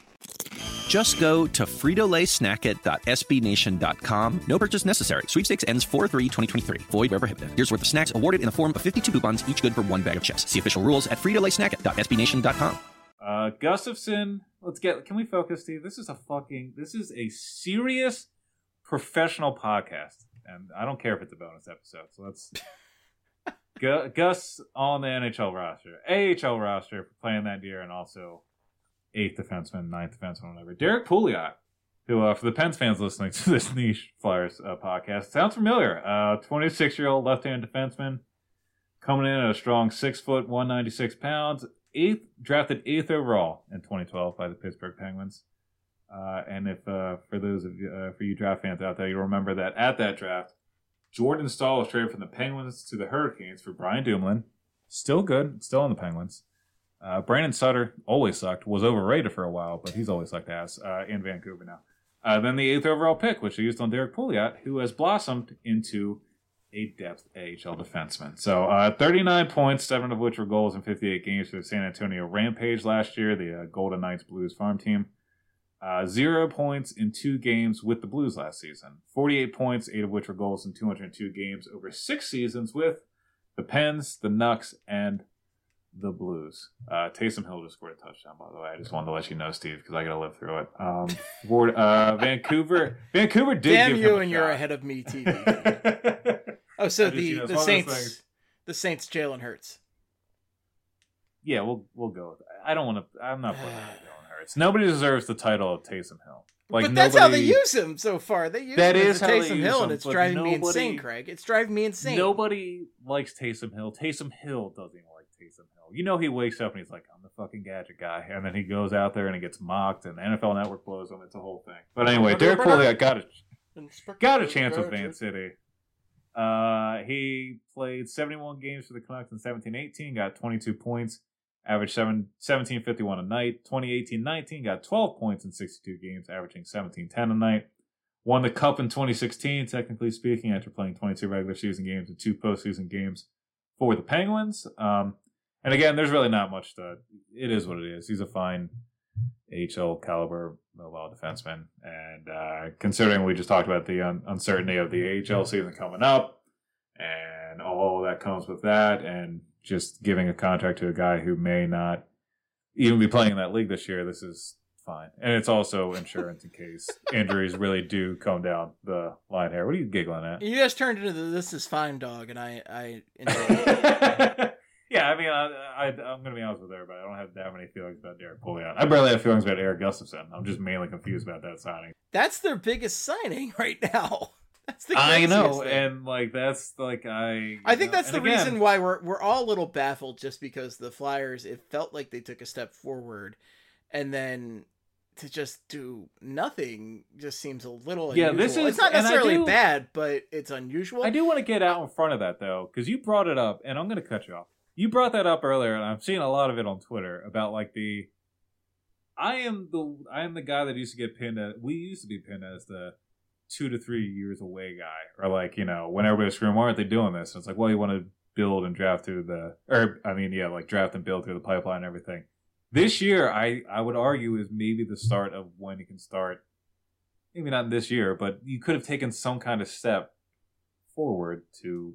Just go to Frito Lay Snack It dot S B Nation dot com. No purchase necessary. Sweepstakes ends four three twenty twenty-three. Void where prohibited. Here's worth of snacks awarded in the form of fifty-two coupons, each good for one bag of chips. See official rules at Frito Lay Snack It dot S B Nation dot com. Uh, Gustafson, let's get, can we focus, Steve? This is a fucking, this is a serious professional podcast. And I don't care if it's a bonus episode. So let's, Gu- Gus on the N H L roster, A H L roster for playing that year, and also eighth defenseman, ninth defenseman, whatever. Derek Pouliot, who, uh, for the Pens fans listening to this niche Flyers uh, podcast, sounds familiar. Uh, twenty-six-year-old left-handed defenseman, coming in at a strong six foot, one ninety-six pounds, eighth drafted eighth overall in twenty twelve by the Pittsburgh Penguins. Uh, and if uh, for those of you, uh, for you draft fans out there, you'll remember that at that draft, Jordan Staal was traded from the Penguins to the Hurricanes for Brian Dumoulin. Still good, still on the Penguins. Uh, Brandon Sutter always sucked, was overrated for a while, but he's always sucked ass uh, in Vancouver now. Uh, then the eighth overall pick, which they used on Derek Pouliot, who has blossomed into a depth A H L defenseman. So uh, thirty-nine points, seven of which were goals in fifty-eight games for the San Antonio Rampage last year, the uh, Golden Knights Blues farm team. Uh, zero points in two games with the Blues last season. forty-eight points, eight of which were goals in two hundred two games over six seasons with the Pens, the Nucks, and the Blues. Uh, Taysom Hill just scored a touchdown, by the way. I just wanted to let you know, Steve, because I got to live through it. Um, for, uh, Vancouver, Vancouver did Damn give you, him a and shot. you're ahead of me, T V. Oh, so just, the, you know, it's the one of those Saints, things. the Saints, Jalen Hurts. Yeah, we'll we'll go with that. I don't want to. I'm not putting Jalen Hurts. Nobody deserves the title of Taysom Hill. Like, but that's how they nobody- use him so far. They use That him is as a how they Taysom use Hill, him, and it's but driving me nobody- insane, Craig. It's driving me insane. Nobody likes Taysom Hill. Taysom Hill doesn't even like Taysom Hill. You know, he wakes up and he's like, I'm the fucking gadget guy. And then he goes out there and he gets mocked, and the N F L Network blows him. It's a whole thing. But anyway, Derek Pouliot got a, got a chance with Van City. Uh, he played seventy-one games for the Canucks in seventeen eighteen, got twenty-two points, averaged seven, seventeen fifty-one a night. twenty eighteen nineteen, got twelve points in sixty-two games, averaging seventeen ten a night. Won the Cup in twenty sixteen, technically speaking, after playing twenty-two regular season games and two postseason games for the Penguins. Um, and again, there's really not much to. It is what it is. He's a fine A H L caliber mobile defenseman, and uh, considering we just talked about the un- uncertainty of the A H L season coming up, and all that comes with that, and just giving a contract to a guy who may not even be playing in that league this year, this is fine. And it's also insurance in case injuries really do come down the line here. What are you giggling at? You guys turned into the "this is fine" dog, and I, I enjoy it. Yeah, I mean, I, I, I'm going to be honest with everybody. I don't have that many feelings about Derek Pouliot. I barely have feelings about Eric Gustafson. I'm just mainly confused about that signing. That's their biggest signing right now. That's the I know, thing. and like that's like I. I think know, that's the again, reason why we're we're all a little baffled, just because the Flyers, it felt like they took a step forward, and then to just do nothing just seems a little Yeah, unusual. this is- it's not and I necessarily do- bad, but it's unusual. I do want to get out in front of that though, because you brought it up, and I'm going to cut you off. You brought that up earlier, and I've seen a lot of it on Twitter about like the. I am the I am the guy that used to get pinned at. We used to be pinned as the two to three years away guy, or like, you know, when everybody was screaming, why aren't they doing this? And it's like, well, you want to build and draft through the, or I mean, yeah, like draft and build through the pipeline and everything. This year, I I would argue is maybe the start of when you can start. Maybe not this year, but you could have taken some kind of step forward to.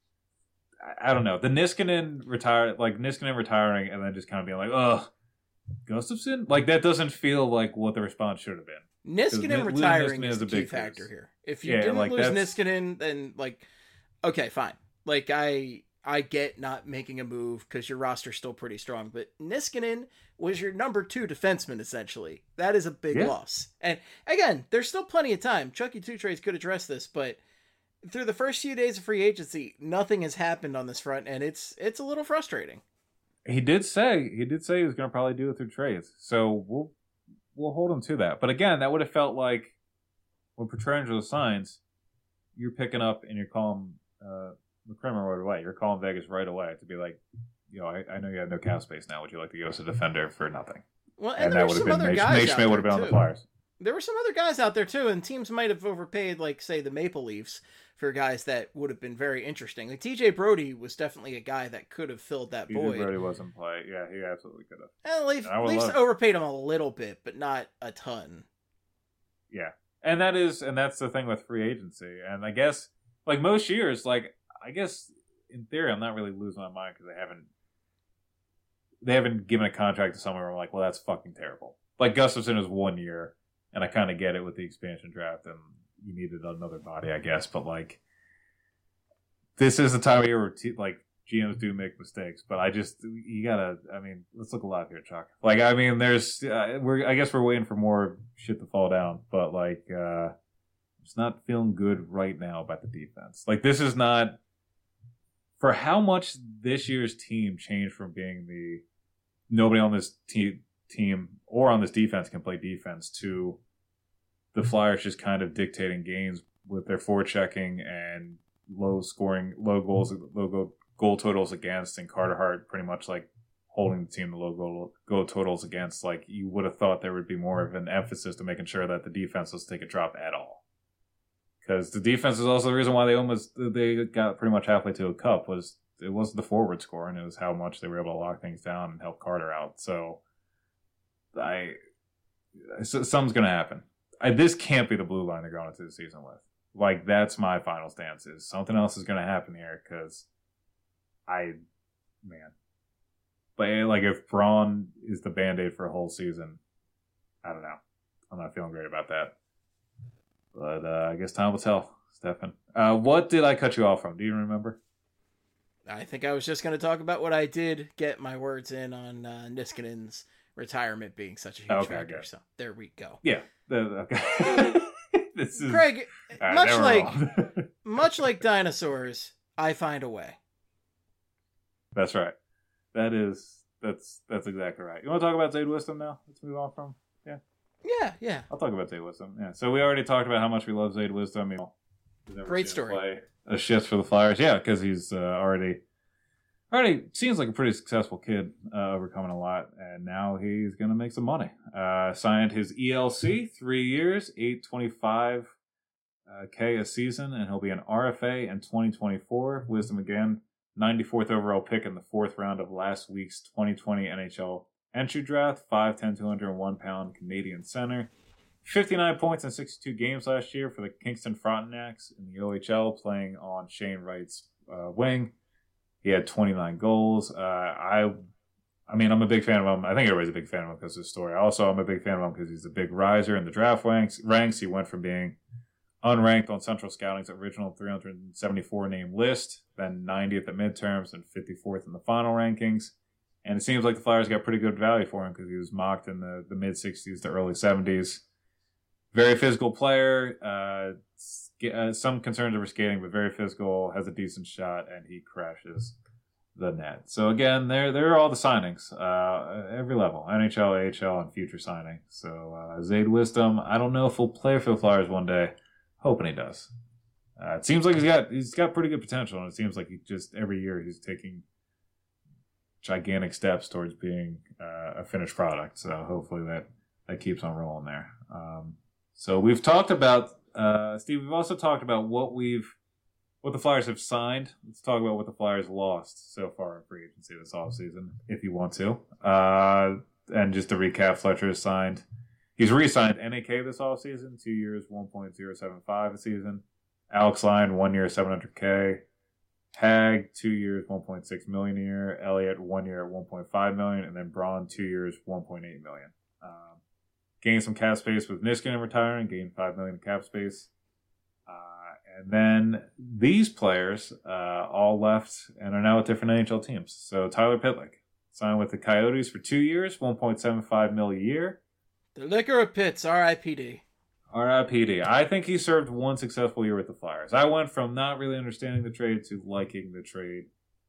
I don't know. The Niskanen retire, like Niskanen retiring, and then just kind of being like, "Ugh, Gustafson." Like that doesn't feel like what the response should have been. Niskanen Losing retiring Niskanen is is the a key big factor lose. here. If you Yeah, didn't like, lose that's- Niskanen, then like, okay, fine. Like I I get not making a move because your roster's still pretty strong, but Niskanen was your number two defenseman essentially. That is a big Yeah. loss. And again, there's still plenty of time. Chucky Two Trades could address this, but through the first few days of free agency, nothing has happened on this front, and it's it's a little frustrating. He did say he did say he was going to probably do it through trades, so we'll we'll hold him to that. But again, that would have felt like when Pietrangelo signs, you're picking up and you're calling uh, McCrimmon right away. You're calling Vegas right away to be like, you know, I, I know you have no cap space now. Would you like to go as a defender for nothing? Well, and, And, there that were would have some been other Nate, guys Nate out Schmidt would have there, been on the too. Flyers. There were some other guys out there too, and teams might have overpaid, like say the Maple Leafs, for guys that would have been very interesting. Like T J Brody was definitely a guy that could have filled that T J void. Brody wasn't play. Yeah, he absolutely could have. And Leaf, I would Leafs love- overpaid him a little bit, but not a ton. Yeah, and that is, and that's the thing with free agency. And I guess, like most years, like I guess in theory, I'm not really losing my mind because they haven't, they haven't given a contract to someone where I'm like, well, that's fucking terrible. Like Gustafson is one year, and I kind of get it with the expansion draft, and you needed another body, I guess. But like, this is the time of year where t- like G Ms do make mistakes. But I just, you gotta, I mean, let's look alive here, Chuck. Like, I mean, there's, uh, we're, I guess we're waiting for more shit to fall down. But like, uh, it's not feeling good right now about the defense. Like, this is not for how much this year's team changed from being the nobody on this te- team or on this defense can play defense to the Flyers just kind of dictating games with their forechecking and low scoring, low goals, low goal, goal totals against, and Carter Hart pretty much like holding the team to low goal, goal totals against. Like, you would have thought there would be more of an emphasis to making sure that the defense was take a drop at all. Because the defense is also the reason why they almost they got pretty much halfway to a cup. Was it wasn't the forward scoring, it was how much they were able to lock things down and help Carter out. So I so, something's gonna happen. I, this can't be the blue line they're going into the season with. Like, that's my final stance. Is something else is gonna happen here? Because I, man, But like if Braun is the Band-Aid for a whole season, I don't know. I'm not feeling great about that. But uh, I guess time will tell, Stefan. Uh, what did I cut you off from? Do you remember? I think I was just going to talk about what I did get my words in on uh, Niskanen's retirement being such a huge okay, factor. okay. So there we go. Yeah. Okay. This is Craig. right, much like much like dinosaurs, I find a way. That's right. That is that's that's exactly right. You want to talk about Zayde Wisdom now? Let's move on from yeah. Yeah, yeah. I'll talk about Zayde Wisdom. Yeah. So we already talked about how much we love Zayde Wisdom. You know, we've never Great seen him story. play a shift for the Flyers. Yeah, because he's uh, already already seems like a pretty successful kid, uh, overcoming a lot, and now he's gonna make some money. Uh, signed his E L C, three years, eight twenty five uh, k a season, and he'll be an R F A in twenty twenty four. Wisdom again, ninety-fourth overall pick in the fourth round of last week's twenty twenty N H L entry draft. five ten, two hundred one pound Canadian center. fifty-nine points in sixty-two games last year for the Kingston Frontenacs in the O H L, playing on Shane Wright's uh, wing. He had twenty-nine goals. Uh, I I mean, I'm a big fan of him. I think everybody's a big fan of him because of his story. Also, I'm a big fan of him because he's a big riser in the draft ranks. ranks. He went from being unranked on Central Scouting's original three hundred seventy-four name list, then ninetieth at midterms, and fifty-fourth in the final rankings. And it seems like the Flyers got pretty good value for him because he was mocked in the, the mid-sixties to early seventies. Very physical player. Uh, uh, some concerns over skating, but very physical, has a decent shot, and he crashes the net. So again, there there are all the signings, uh, every level, N H L, A H L, and future signing. So uh, Zayde Wisdom, I don't know if he'll play for the Flyers one day. Hoping he does. Uh, it seems like he's got he's got pretty good potential, and it seems like he just every year he's taking gigantic steps towards being uh, a finished product. So hopefully that that keeps on rolling there. Um, so we've talked about uh, Steve. We've also talked about what we've what the Flyers have signed. Let's talk about what the Flyers lost so far in free agency this offseason, if you want to. Uh, and just to recap, Fletcher has signed. He's re-signed N A K this offseason, two years, one point oh seven five a season. Alex Lyon, one year, seven hundred K. Hag, two years, one point six million a year. Elliott, one year at one point five million, and then Braun, two years, one point eight million. Um, gained some cap space with Niskanen retiring, gained five million in cap space. Uh, and then these players uh, all left and are now at different N H L teams. So Tyler Pitlick signed with the Coyotes for two years, one point seven five million a year. The Liquor of Pits, R I P D. R I P D. I think he served one successful year with the Flyers. I went from not really understanding the trade to liking the trade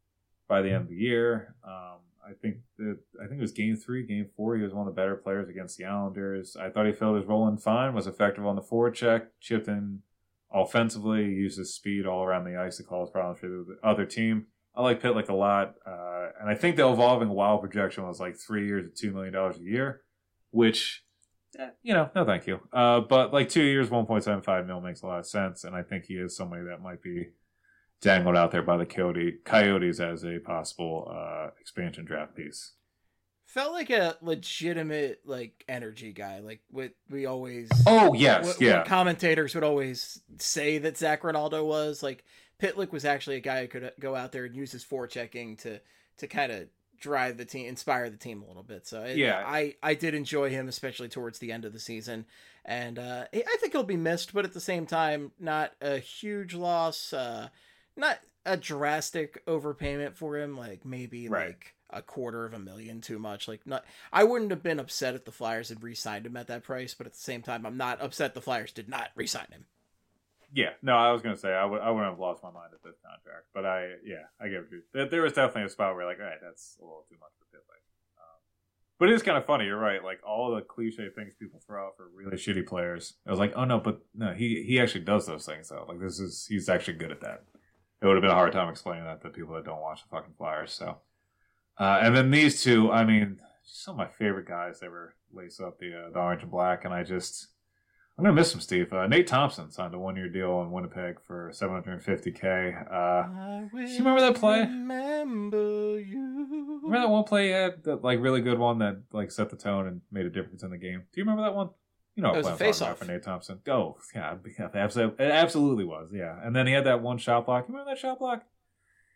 by the end of the year. Um, I think that I think it was game three, game four. He was one of the better players against the Islanders. I thought he filled his role in fine, was effective on the forecheck, chipped in offensively, used his speed all around the ice to cause problems for the other team. I like Pitlick a lot, uh, and I think the evolving wild projection was like three years at two million dollars a year, which. You know, no thank you. Uh, but like two years, one point seven five mil makes a lot of sense, and I think he is somebody that might be dangled out there by the Coyote, Coyotes as a possible uh, expansion draft piece. Felt like a legitimate like energy guy, like what we always. Oh yes, what, yeah. What commentators would always say that Zach Ronaldo was like. Pitlick was actually a guy who could go out there and use his forechecking to to kind of. drive the team, inspire the team a little bit. So it, yeah, I, I did enjoy him, especially towards the end of the season. And uh, I think he'll be missed, but at the same time, not a huge loss, uh, not a drastic overpayment for him. Like maybe right. like a quarter of a million too much. Like not, I wouldn't have been upset if the Flyers had re-signed him at that price, but at the same time, I'm not upset the Flyers did not re-sign him. Yeah, no, I was going to say, I, w- I wouldn't have lost my mind at this contract. But I, yeah, I get what you there, there was definitely a spot where, like, all right, that's a little too much for Pitlick. Um, but it is kind of funny, you're right. Like, all the cliche things people throw out for really shitty players. I was like, oh, no, but no, he, he actually does those things, though. Like, this is, he's actually good at that. It would have been a hard time explaining that to people that don't watch the fucking Flyers, so. Uh, and then these two, I mean, some of my favorite guys that ever lace up the, uh, the orange and black, and I just... I'm going to miss him, Steve. Uh, Nate Thompson signed a one-year deal in Winnipeg for seven hundred fifty K. Uh, do you remember that play? Remember you. Remember that one play he had, that like really good one that like set the tone and made a difference in the game? Do you remember that one? You know, it was a face-off for Nate Thompson. Oh, yeah, yeah, absolutely, it absolutely was. Yeah, and then he had that one shot block. You remember that shot block?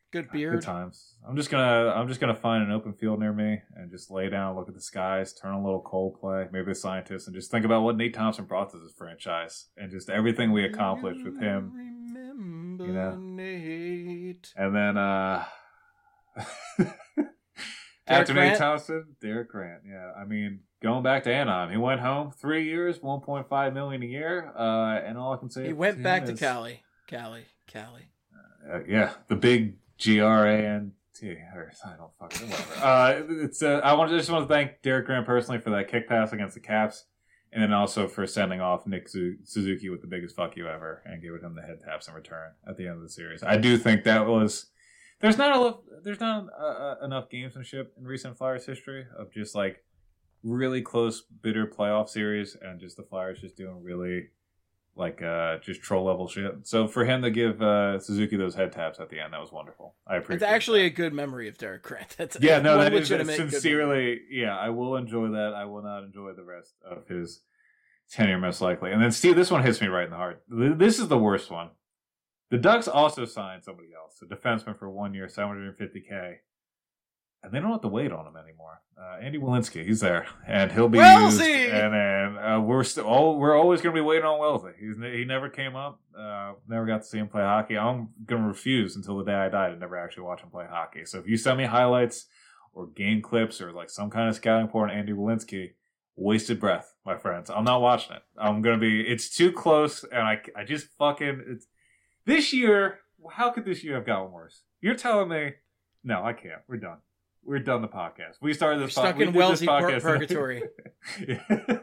Good beard. Good times. I'm just gonna I'm just gonna find an open field near me and just lay down, look at the skies, turn on a little Coldplay, maybe a scientist, and just think about what Nate Thompson brought to this franchise and just everything we accomplished with him. Remember You know? Nate. And then uh Derek after Grant? Nate Thompson, Derek Grant. Yeah, I mean, going back to Anaheim, he went home three years, one point five million a year, uh, and all I can say He to went him back to is, Cali. Cali. Cali. Uh, yeah, the big G R A N T. Or I don't fucking remember. uh, it's. Uh, I want to just want to thank Derek Grant personally for that kick pass against the Caps, and then also for sending off Nick Su- Suzuki with the biggest fuck you ever and giving him the head taps in return at the end of the series. I do think that was. There's not a there's not uh, enough gamesmanship in recent Flyers history of just like really close, bitter playoff series and just the Flyers just doing really like uh, just troll level shit. So for him to give uh, Suzuki those head taps at the end, that was wonderful. I appreciate. It's actually that. a good memory of Derek Grant. That's Yeah, no, one that is legitimate good sincerely. Yeah, I will enjoy that. I will not enjoy the rest of his tenure most likely. And then Steve, this one hits me right in the heart. This is the worst one. The Ducks also signed somebody else, a defenseman for one year, seven hundred fifty K. And they don't have to wait on him anymore. Uh, Andy Walensky, he's there, and he'll be used. Wellesley! And then uh, we're still, all, we're always going to be waiting on Wellesley. He's he never came up. Uh, never got to see him play hockey. I'm going to refuse until the day I die to never actually watch him play hockey. So if you send me highlights or game clips or like some kind of scouting report on Andy Walensky, wasted breath, my friends. I'm not watching it. I'm going to be. It's too close, and I I just fucking. It's, this year, how could this year have gotten worse? You're telling me? No, I can't. We're done. We're done the podcast. We started this You're stuck po- we in did this Wellesley pur- podcast. purgatory. Yeah.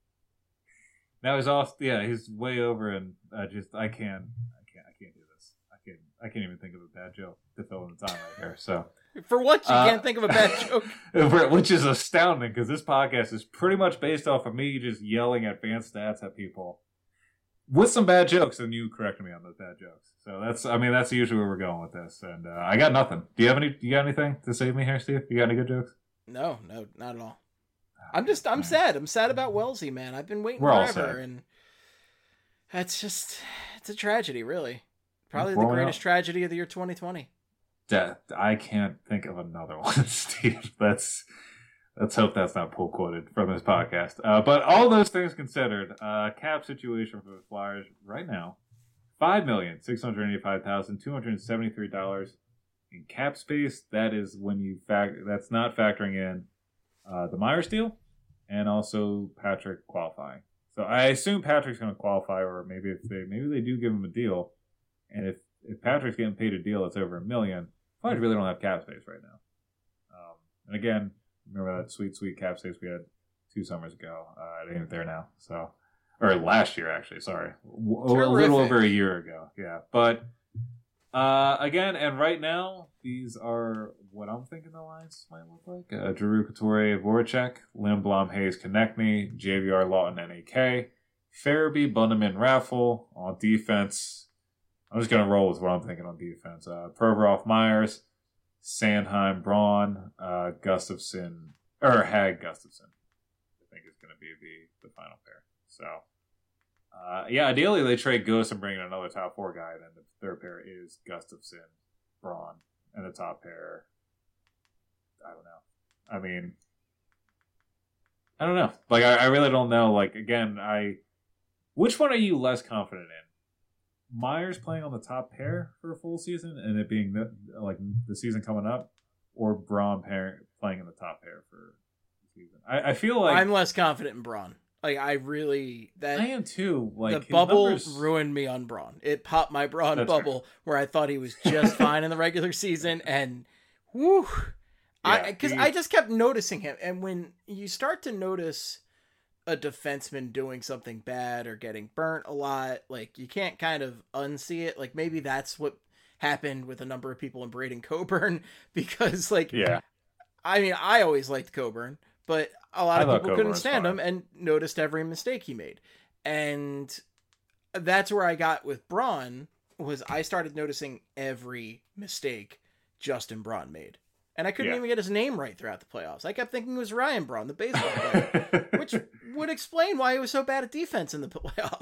Now he's off. Yeah, he's way over, and I just I can't. I can't. I can't do this. I can't. I can't even think of a bad joke to fill in the time right here. So For what? You uh, can't think of a bad joke. Which is astounding because this podcast is pretty much based off of me just yelling at fan stats at people with some bad jokes, and you corrected me on those bad jokes. So that's, I mean, that's usually where we're going with this. And uh, I got nothing. Do you have any? You got anything to save me here, Steve? You got any good jokes? No, no, not at all. I'm just, I'm sad. I'm sad about Wellesley, man. I've been waiting We're all forever, sad. and that's just, it's a tragedy, really. Probably the Growing greatest up. tragedy of the year twenty twenty. That I can't think of another one, Steve. That's let's hope that's not pull quoted from this podcast. Uh, but all those things considered, uh, cap situation for the Flyers right now: five million six hundred eighty-five thousand two hundred seventy-three dollars in cap space. That is when you fact. That's not factoring in uh, the Myers deal and also Patrick qualifying. So I assume Patrick's going to qualify, or maybe if they maybe they do give him a deal, and if if Patrick's getting paid a deal that's over a million. Flyers really don't have cap space right now. Um, and again, remember that sweet, sweet cap space we had two summers ago? Uh, it ain't there now. So, or last year, actually. Sorry, w- a little over a year ago. Yeah, but uh, again, and right now, these are what I'm thinking the lines might look like: uh, Drew Couture, Voracek, Lindblom, Hayes, Konechny, J V R, Lawton, N A K, Farabee, Bundeman, Raffle on defense. I'm just going to roll with what I'm thinking on defense. Uh, Provorov, Myers, Sandheim, Braun, uh, Gustafson, or Hag, Gustafson. I think is going to be the, the final pair. So, uh, yeah, ideally they trade Ghost and bring in another top four guy. Then the third pair is Gustafson, Braun, and the top pair, I don't know. I mean, I don't know. Like, I, I really don't know. Like, again, I, which one are you less confident in? Myers playing on the top pair for a full season and it being the, like the season coming up, or Braun pair, playing in the top pair for the season? I, I feel like I'm less confident in Braun. Like, I really that I am too. Like, the his bubble numbers- ruined me on Braun. It popped my Braun That's bubble where I thought he was just fine in the regular season, and whoo, I Yeah, because he- I just kept noticing him, and when you start to notice a defenseman doing something bad or getting burnt a lot, like, you can't kind of unsee it. Like, maybe that's what happened with a number of people in Braden Coburn, because like, Yeah. I mean, I always liked Coburn, but a lot I of thought people Coburn couldn't was stand fine. him and noticed every mistake he made. And that's where I got with Braun, was I started noticing every mistake Justin Braun made. And I couldn't Yeah. even get his name right throughout the playoffs. I kept thinking it was Ryan Braun, the baseball player, which would explain why he was so bad at defense in the playoffs.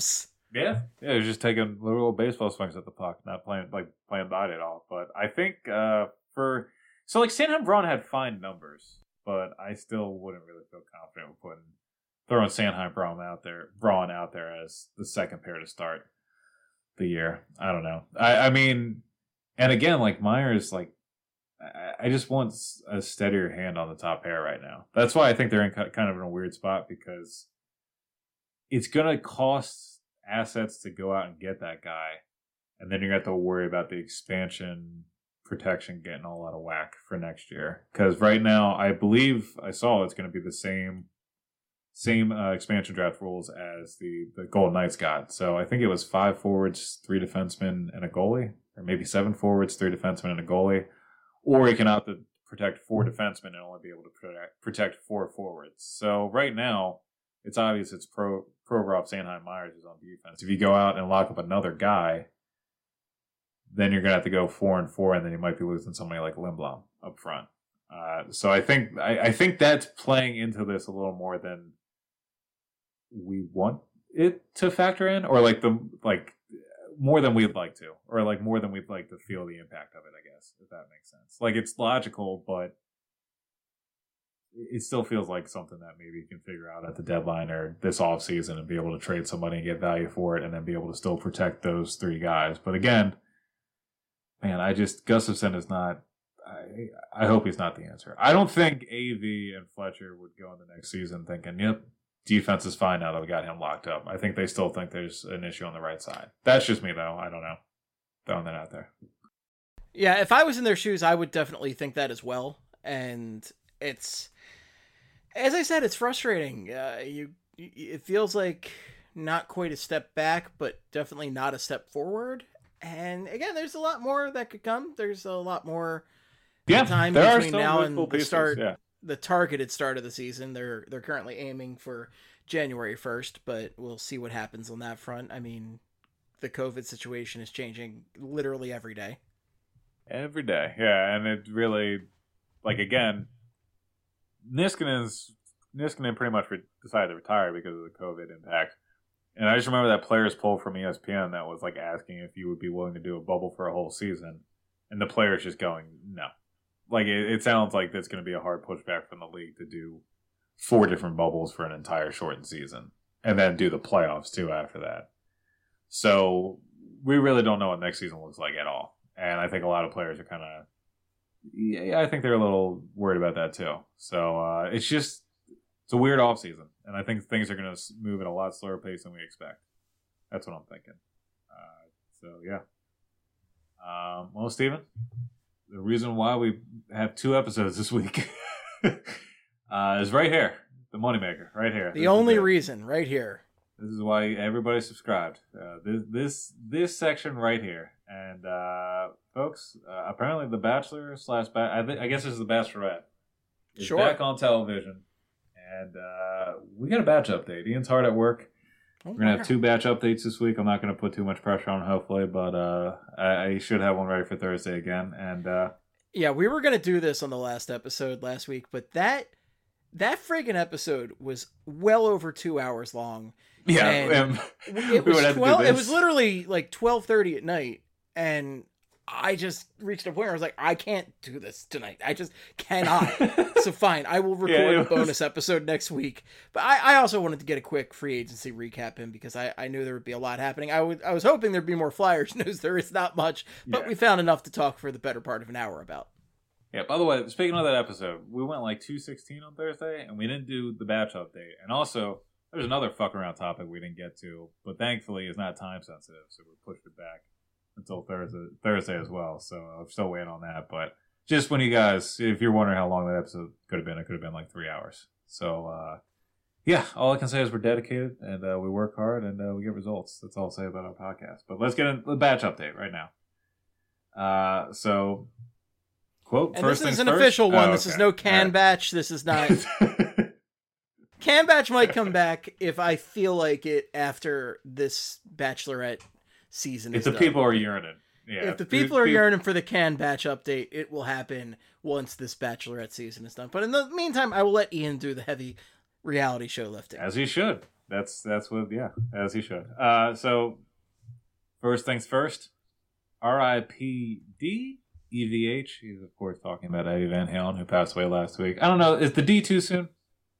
Yeah, yeah, he was just taking little baseball swings at the puck, not playing like playing by it at all. But I think uh, for so like Sanheim Braun had fine numbers, but I still wouldn't really feel confident with putting throwing Sanheim Braun out there, Braun out there as the second pair to start the year. I don't know. I, I mean, and again, like Myers, like I, I just want a steadier hand on the top pair right now. That's why I think they're in kind of in a weird spot because it's gonna cost assets to go out and get that guy, and then you're going to have to worry about the expansion protection getting all out of whack for next year. Because right now, I believe I saw it's going to be the same same uh, expansion draft rules as the, the Golden Knights got. So I think it was five forwards, three defensemen, and a goalie, or maybe seven forwards, three defensemen, and a goalie. Or you can opt to protect four defensemen and only be able to protect, protect four forwards. So right now, it's obvious it's pro Provorov, Sanheim, Myers is on defense. If you go out and lock up another guy, then you're gonna have to go four and four, and then you might be losing somebody like Lindblom up front. Uh, so I think I, I think that's playing into this a little more than we want it to factor in, or like the like more than we'd like to, or like more than we'd like to feel the impact of it. I guess if that makes sense. Like it's logical, but it still feels like something that maybe you can figure out at the deadline or this offseason and be able to trade somebody and get value for it and then be able to still protect those three guys. But again, man, I just, Gustafsson is not, I, I hope he's not the answer. I don't think A V and Fletcher would go in the next season thinking, yep, defense is fine now that we got him locked up. I think they still think there's an issue on the right side. That's just me, though. I don't know. Throwing that out there. Yeah, if I was in their shoes, I would definitely think that as well. And it's, as I said, it's frustrating. Uh, you, it feels like not quite a step back, but definitely not a step forward. And again, there's a lot more that could come. There's a lot more yeah, time there between are now and the pieces, start, yeah. the targeted start of the season. They're they're currently aiming for January first, but we'll see what happens on that front. I mean, the COVID situation is changing literally every day. Every day, yeah, and it really, like again, Niskanen's Niskanen pretty much re- decided to retire because of the COVID impact. And I just remember that players poll from E S P N that was like asking if you would be willing to do a bubble for a whole season, and the players just going no. Like it, it sounds like that's going to be a hard pushback from the league to do four different bubbles for an entire shortened season, and then do the playoffs too after that. So we really don't know what next season looks like at all. And I think a lot of players are kind of, yeah, I think they're a little worried about that too. So uh, it's just, it's a weird offseason. And I think things are going to move at a lot slower pace than we expect. That's what I'm thinking. Uh, so, yeah. Um, well, Steven, the reason why we have two episodes this week uh, is right here. The Moneymaker, right here. The this only reason, right here. This is why everybody subscribed. Uh, this this this section right here, and uh, folks, uh, apparently The Bachelor slash ba- I, th- I guess this is The Bachelorette is sure. back on television, and uh, we got a batch update. Ian's hard at work. Oh, We're gonna have two batch updates this week. I'm not gonna put too much pressure on, hopefully, but uh, I, I should have one ready for Thursday again. And uh, yeah, we were gonna do this on the last episode last week, but that that friggin' episode was well over two hours long. Yeah, and it was we twelve. It was literally like twelve thirty at night, and I just reached a point where I was like, I can't do this tonight. I just cannot. So fine, I will record yeah, a bonus was... episode next week. But I, I also wanted to get a quick free agency recap in because I, I knew there would be a lot happening. I would I was hoping there'd be more Flyers news. There is not much, but yeah. we found enough to talk for the better part of an hour about. Yeah, by the way, speaking of that episode, we went like two sixteen on Thursday, and we didn't do the batch update. And also, there's another fuck around topic we didn't get to, but thankfully it's not time sensitive, so we pushed it back until Thursday Thursday as well. So I'm still waiting on that. But just when you guys, if you're wondering how long that episode could have been, it could have been like three hours. So uh, yeah, all I can say is we're dedicated and uh, we work hard and uh, we get results. That's all I'll say about our podcast. But let's get into the batch update right now. Uh, so. Quote, and first this is an first? official one. Oh, this okay. is no can right. batch. This is not. Can batch might come back if I feel like it after this Bachelorette season. If is the done. people are yearning. Yeah. If the people are yearning for the can batch update, it will happen once this Bachelorette season is done. But in the meantime, I will let Ian do the heavy reality show lifting. As he should. That's that's what yeah, as he should. Uh, so first things first, R I P D E V H. He's of course talking about Eddie Van Halen, who passed away last week. I don't know, is the D too soon?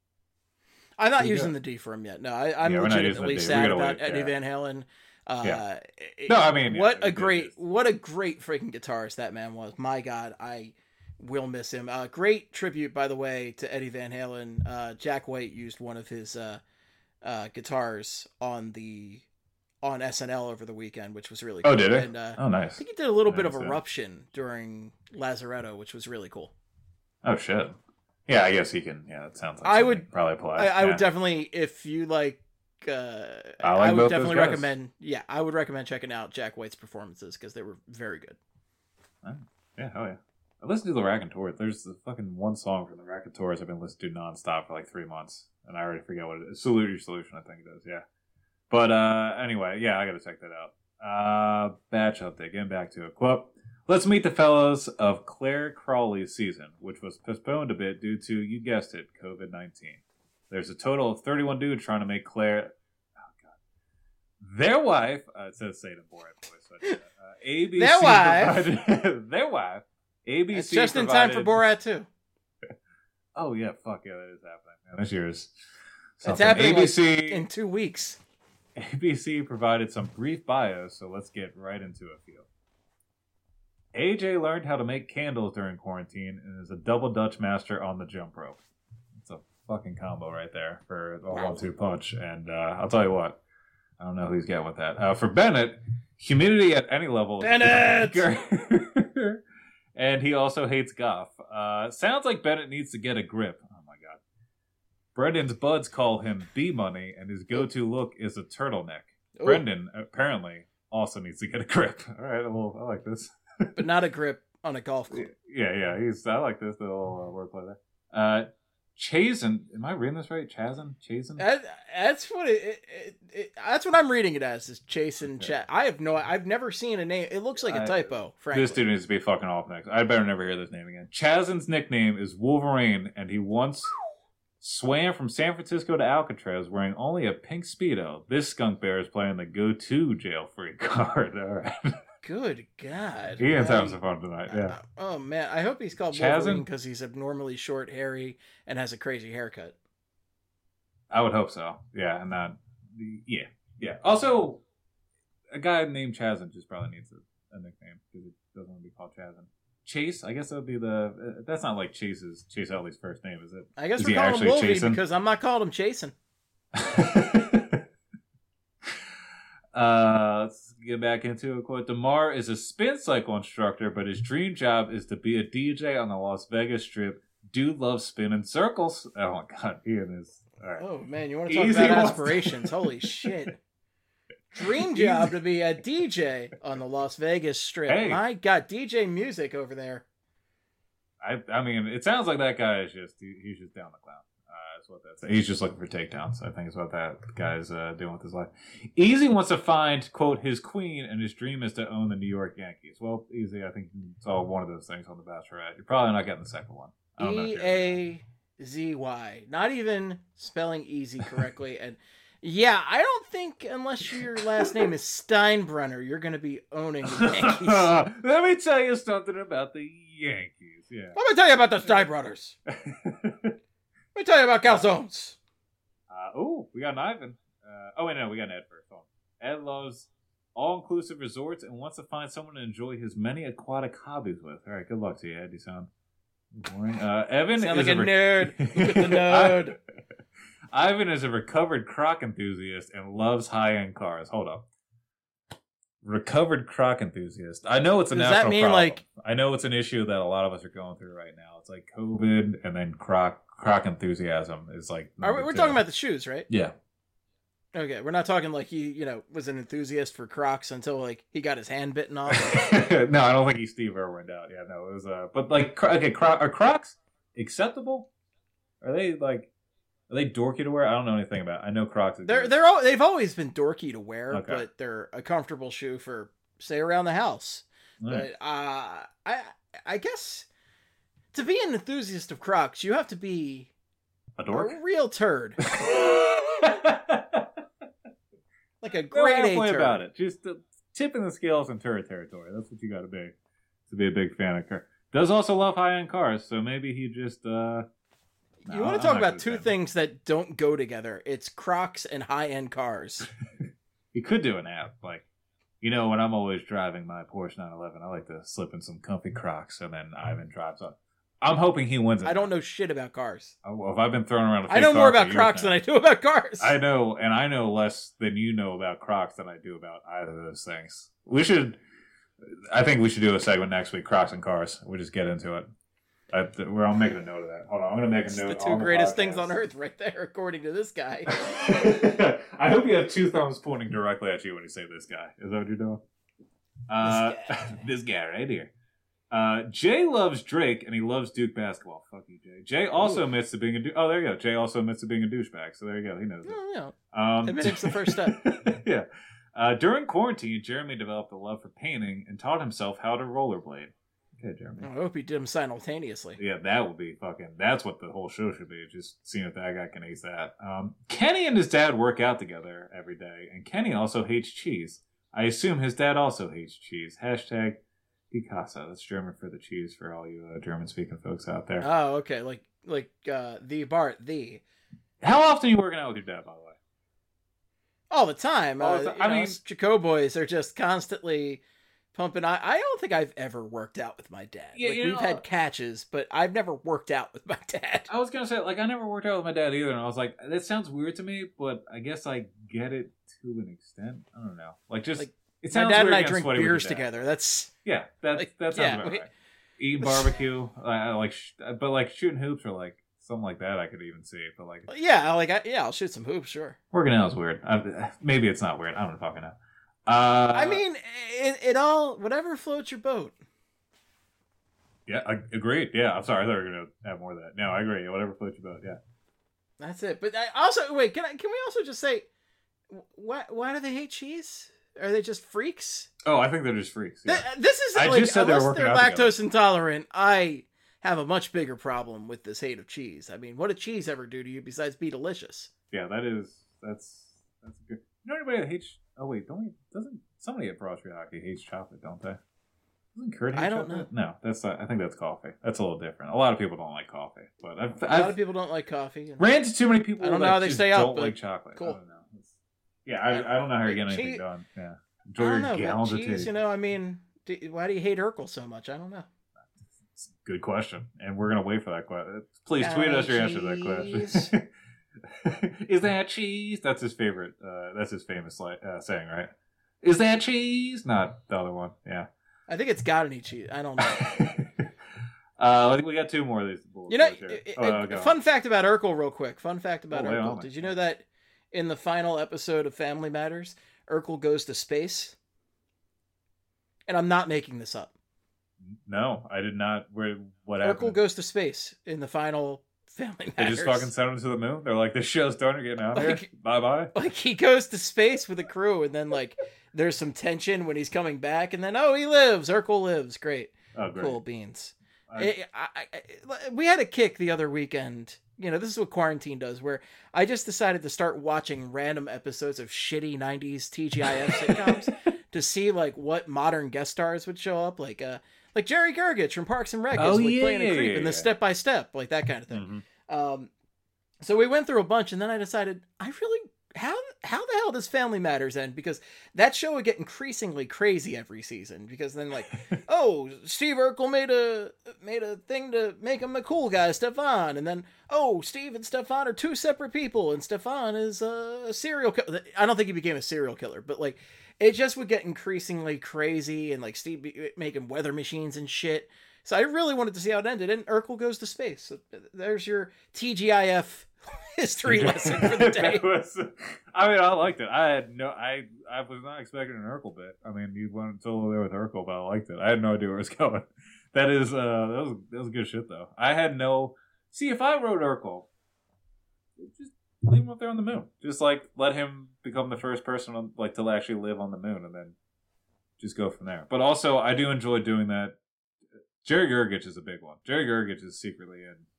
I'm not using the D for him yet. No, I, I'm Yeah, we're not legitimately using the D. sad We're gonna about wait, Eddie yeah. Van Halen. Uh, Yeah. it- No, I mean, yeah, what it- a it great, is. what a great freaking guitarist that man was. My God, I will miss him. Uh, great tribute, by the way, to Eddie Van Halen. Uh, Jack White used one of his uh, uh, guitars on the on S N L over the weekend, which was really cool. Oh, did he? And, uh, Oh, nice. I think he did a little I bit of noticed that. eruption during Lazaretto, which was really cool. Oh shit. Yeah, I guess he can. Yeah, that sounds like I something would probably apply. I, I yeah. would definitely, if you like, uh, I like would both those definitely guys. recommend. Yeah, I would recommend checking out Jack White's performances because they were very good. Yeah, hell yeah. I listened to the Raconteurs. There's the fucking one song from the Raconteurs I've been listening to nonstop for like three months, and I already forget what it is. Salute Your Solution, I think it is. Yeah. But uh, anyway, yeah, I gotta check that out. Uh, batch update. Getting back to it. Quote. Let's meet the fellows of Claire Crawley's season, which was postponed a bit due to, you guessed it, covid nineteen. There's a total of thirty-one dudes trying to make Claire, oh god, their wife, uh, it says Satan Borat voice, but, uh, A B C Their wife? provided, their wife, A B C It's just in provided, time for Borat too. Oh yeah, fuck yeah, that is happening. Man, this year's It's something. happening A B C, like, in two weeks. A B C provided some brief bios, so let's get right into a few. A J learned how to make candles during quarantine and is a double Dutch master on the jump rope. It's a fucking combo right there for a one-two punch. And uh, I'll tell you what, I don't know who he's getting with that. Uh, for Bennett, humidity at any level. Bennett! And he also hates Goff. Uh, sounds like Bennett needs to get a grip. Oh my god. Brendan's buds call him B-Money, and his go-to look is a turtleneck. Ooh. Brendan apparently also needs to get a grip. All right, well, I like this. But not a grip on a golf club. Yeah, yeah, he's. I like this little uh, wordplay there. Uh, Chazen, am I reading this right? Chazen, Chazen. That, that's what it, it, it, it. That's what I'm reading it as. Is Chasen Chat? I have no. I've never seen a name. It looks like a I- typo. Frankly, This dude needs to be fucking off next. I better never hear this name again. Chazen's nickname is Wolverine, and he once swam from San Francisco to Alcatraz wearing only a pink Speedo. This skunk bear is playing the go-to jail-free card. All right. Good God. Ian's Um, having some fun tonight. Yeah. Oh man, I hope he's called Chazen? Wolverine because he's abnormally short, hairy, and has a crazy haircut. I would hope so. Yeah, and not. Yeah, yeah. Also, a guy named Chazen just probably needs a, a nickname because it doesn't want to be called Chazen. Chase, I guess that would be the. Uh, that's not like Chase's Chase Utley's first name, is it? I guess Is we're he calling him actually Wolvie Chasen? because I'm not calling him Chasen. Uh, let's get back into a quote. DeMar is a spin cycle instructor, but his dream job is to be a D J on the Las Vegas Strip. Dude loves spinning circles. Oh my god, Ian is. All right. Oh man, you want to talk Easy about ones. aspirations? Holy shit! Dream job to be a D J on the Las Vegas Strip. Hey. My God, D J music over there. I I mean, it sounds like that guy is just he, he's just down the clown. Uh, that's what that's. He's just looking for takedowns. I think is what that guy's uh, doing with his life. Easy wants to find quote his queen, and his dream is to own the New York Yankees. Well, Easy, I think it's all one of those things on the Bachelorette. You're probably not getting the second one. I don't know if E you're- A Z Y. Not even spelling easy correctly. And yeah, I don't think unless your last name is Steinbrenner, you're going to be owning the Yankees. Let me tell you something about the Yankees. Yeah. Let me tell you about the Steinbrenners. Let me tell you about calzones. Uh, oh, we got an Ivan. Uh, oh, wait, no, we got an Ed first. Hold on. Ed loves all-inclusive resorts and wants to find someone to enjoy his many aquatic hobbies with. All right, good luck to you, Ed. You sound boring. Uh, Evan Sound is like a re- nerd. Look at the nerd. Ivan is a recovered croc enthusiast and loves high-end cars. Hold up. Recovered croc enthusiast. I know it's a Does that national mean, problem. like- I know it's an issue that a lot of us are going through right now. It's like COVID and then croc croc enthusiasm is like. Are we, number we're two. talking about the shoes, right? Yeah. Okay, we're not talking like he, you know, was an enthusiast for Crocs until like he got his hand bitten off. No, I don't think he's Steve Irwin out. Yeah, no, it was. Uh, but like, cro- okay, cro- are Crocs acceptable? Are they like, are they dorky to wear? I don't know anything about. It. I know Crocs. Are They're good. they're all, they've always been dorky to wear, Okay. but they're a comfortable shoe for say around the house. All right. But uh, I I guess to be an enthusiast of Crocs, you have to be A dork? a real turd. Like a Go grade A halfway turd. about it. Just uh, tipping the scales in turret territory. That's what you got to be to be a big fan of car. Does also love high-end cars, so maybe he just... Uh, You no, want I'm to talk not about gonna two say things that don't go together. It's Crocs and high-end cars. He could do an app. Like, you know, when I'm always driving my Porsche nine eleven, I like to slip in some comfy Crocs, and then Ivan drives up. I'm hoping he wins it. I don't know shit about cars. Oh, well, if I've been throwing around a fake I know car more for about years Crocs now. than I do about cars. I know, and I know less than you know about Crocs than I do about either of those things. We should, I think we should do a segment next week, Crocs and cars. We'll just get into it. I, we're, I'm making a note of that. Hold on, I'm going to make a It's note. the two on greatest podcast. things on earth right there, according to this guy. I hope you have two thumbs pointing directly at you when you say this guy. Is that what you're doing? Uh, this, guy. this guy right here. Uh, Jay loves Drake and he loves Duke basketball. Fuck you, Jay. Jay also Ooh. admits to being a. Du- oh, there you go. Jay also admits to being a douchebag. So there you go. He knows it. Oh, yeah. Um, Admitting's the first step. Yeah. Uh, during quarantine, Jeremy developed a love for painting and taught himself how to rollerblade. Okay, Jeremy. I hope he did them simultaneously. Yeah, that would be fucking. That's what the whole show should be. Just seeing if that guy can ace that. Um, Kenny and his dad work out together every day, and Kenny also hates cheese. I assume his dad also hates cheese. Hashtag Picasso. That's German for the cheese for all you uh, German-speaking folks out there. Oh, okay. Like like uh, the Bart the. How often are you working out with your dad, by the way? All the time. All uh, the time. I I mean, mean, Chico boys are just constantly pumping. I, I don't think I've ever worked out with my dad. Yeah, like, you we've know, had catches, but I've never worked out with my dad. I was gonna say, like, I never worked out with my dad either, and I was like, that sounds weird to me, but I guess I get it to an extent. I don't know, like, just like, it sounds my dad weird and I getting drink sweaty with beers your dad. together. That's yeah, that like, that sounds yeah, about we, right. Eating barbecue, I, I like, sh- but like shooting hoops or like something like that, I could even see. But like, yeah, like I, yeah, I'll shoot some hoops, sure. Working out is weird. I, maybe it's not weird. I don't fucking know. Uh, I mean, it, it all whatever floats your boat. Yeah, I, agreed. Yeah, I'm sorry. I thought you were gonna have more of that. No, I agree. Whatever floats your boat. Yeah, that's it. But I also wait. Can I? Can we also just say, why? Why do they hate cheese? Are they just freaks? Oh, I think they're just freaks. Yeah. Th- this is I like, just said they were unless working they're out lactose together. intolerant. I have a much bigger problem with this hate of cheese. I mean, what did cheese ever do to you besides be delicious? Yeah, that is that's that's good. You know anybody that hates? Oh wait, don't we, doesn't somebody at Broad Street Hockey hates chocolate? Don't they? Doesn't Kurt hate I don't chocolate? No, that's uh, I think that's coffee. That's a little different. A lot of people don't like coffee, but I've, A I've lot of people don't like coffee. And... ran into too many people. I don't know that how they just stay up, Don't but like chocolate. cool. I don't know. It's, yeah, I, I don't know how you're getting anything Cheese- done. Yeah, enjoy I your don't know. gallons But of cheese, tea. you know, I mean, do, why do you hate Urkel so much? I don't know. Good question, and we're gonna wait for that question. Please tweet us your answer to that question. Is that cheese? That's his favorite. Uh, that's his famous like, uh, saying, right? Is that cheese? Not the other one. Yeah. I think it's got any cheese. I don't know. uh, I think we got two more of these. Bullets You know, here. it- Oh, it- go on. fun fact about Urkel, real quick. Fun fact about Oh, lay on Urkel. me. Did you know that in the final episode of Family Matters, Urkel goes to space? And I'm not making this up. No, I did not. Where what Urkel happened? goes to space in the final Family They Matters. just fucking sent him to the moon. They're like, "This show's done. You're getting out of Like- here. Bye bye." Like, he goes to space with a crew, and then, like, there's some tension when he's coming back, and then, oh, he lives. Urkel lives. Great. Oh, great. Cool beans. I- I, I, I, we had a kick the other weekend. You know, this is what quarantine does, where I just decided to start watching random episodes of shitty nineties T G I F sitcoms to see, like, what modern guest stars would show up. Like, uh, like Jerry Gergich from Parks and Rec Oh, is like, yeah, playing a yeah, creep yeah, in the yeah. Step by Step, like that kind of thing. Mhm. Um, so we went through a bunch, and then I decided, I really, how how the hell does Family Matters end? Because that show would get increasingly crazy every season. Because then, like, oh, Steve Urkel made a made a thing to make him a cool guy, Stefan, and then oh, Steve and Stefan are two separate people, and Stefan is a serial killer. I don't think he became a serial killer, but like, it just would get increasingly crazy, and like Steve be making weather machines and shit. So I really wanted to see how it ended, and Urkel goes to space. So there's your T G I F history lesson for the day. That was- I mean, I liked it. I had no, I, I was not expecting an Urkel bit. I mean, you went solo there with Urkel, but I liked it. I had no idea where it was going. That is, uh, that was that was good shit though. I had no. See, if I wrote Urkel, just leave him up there on the moon. Just like let him become the first person on, like to actually live on the moon, and then just go from there. But also, I do enjoy doing that. Jerry Gergich is a big one. Jerry Gergich is secretly in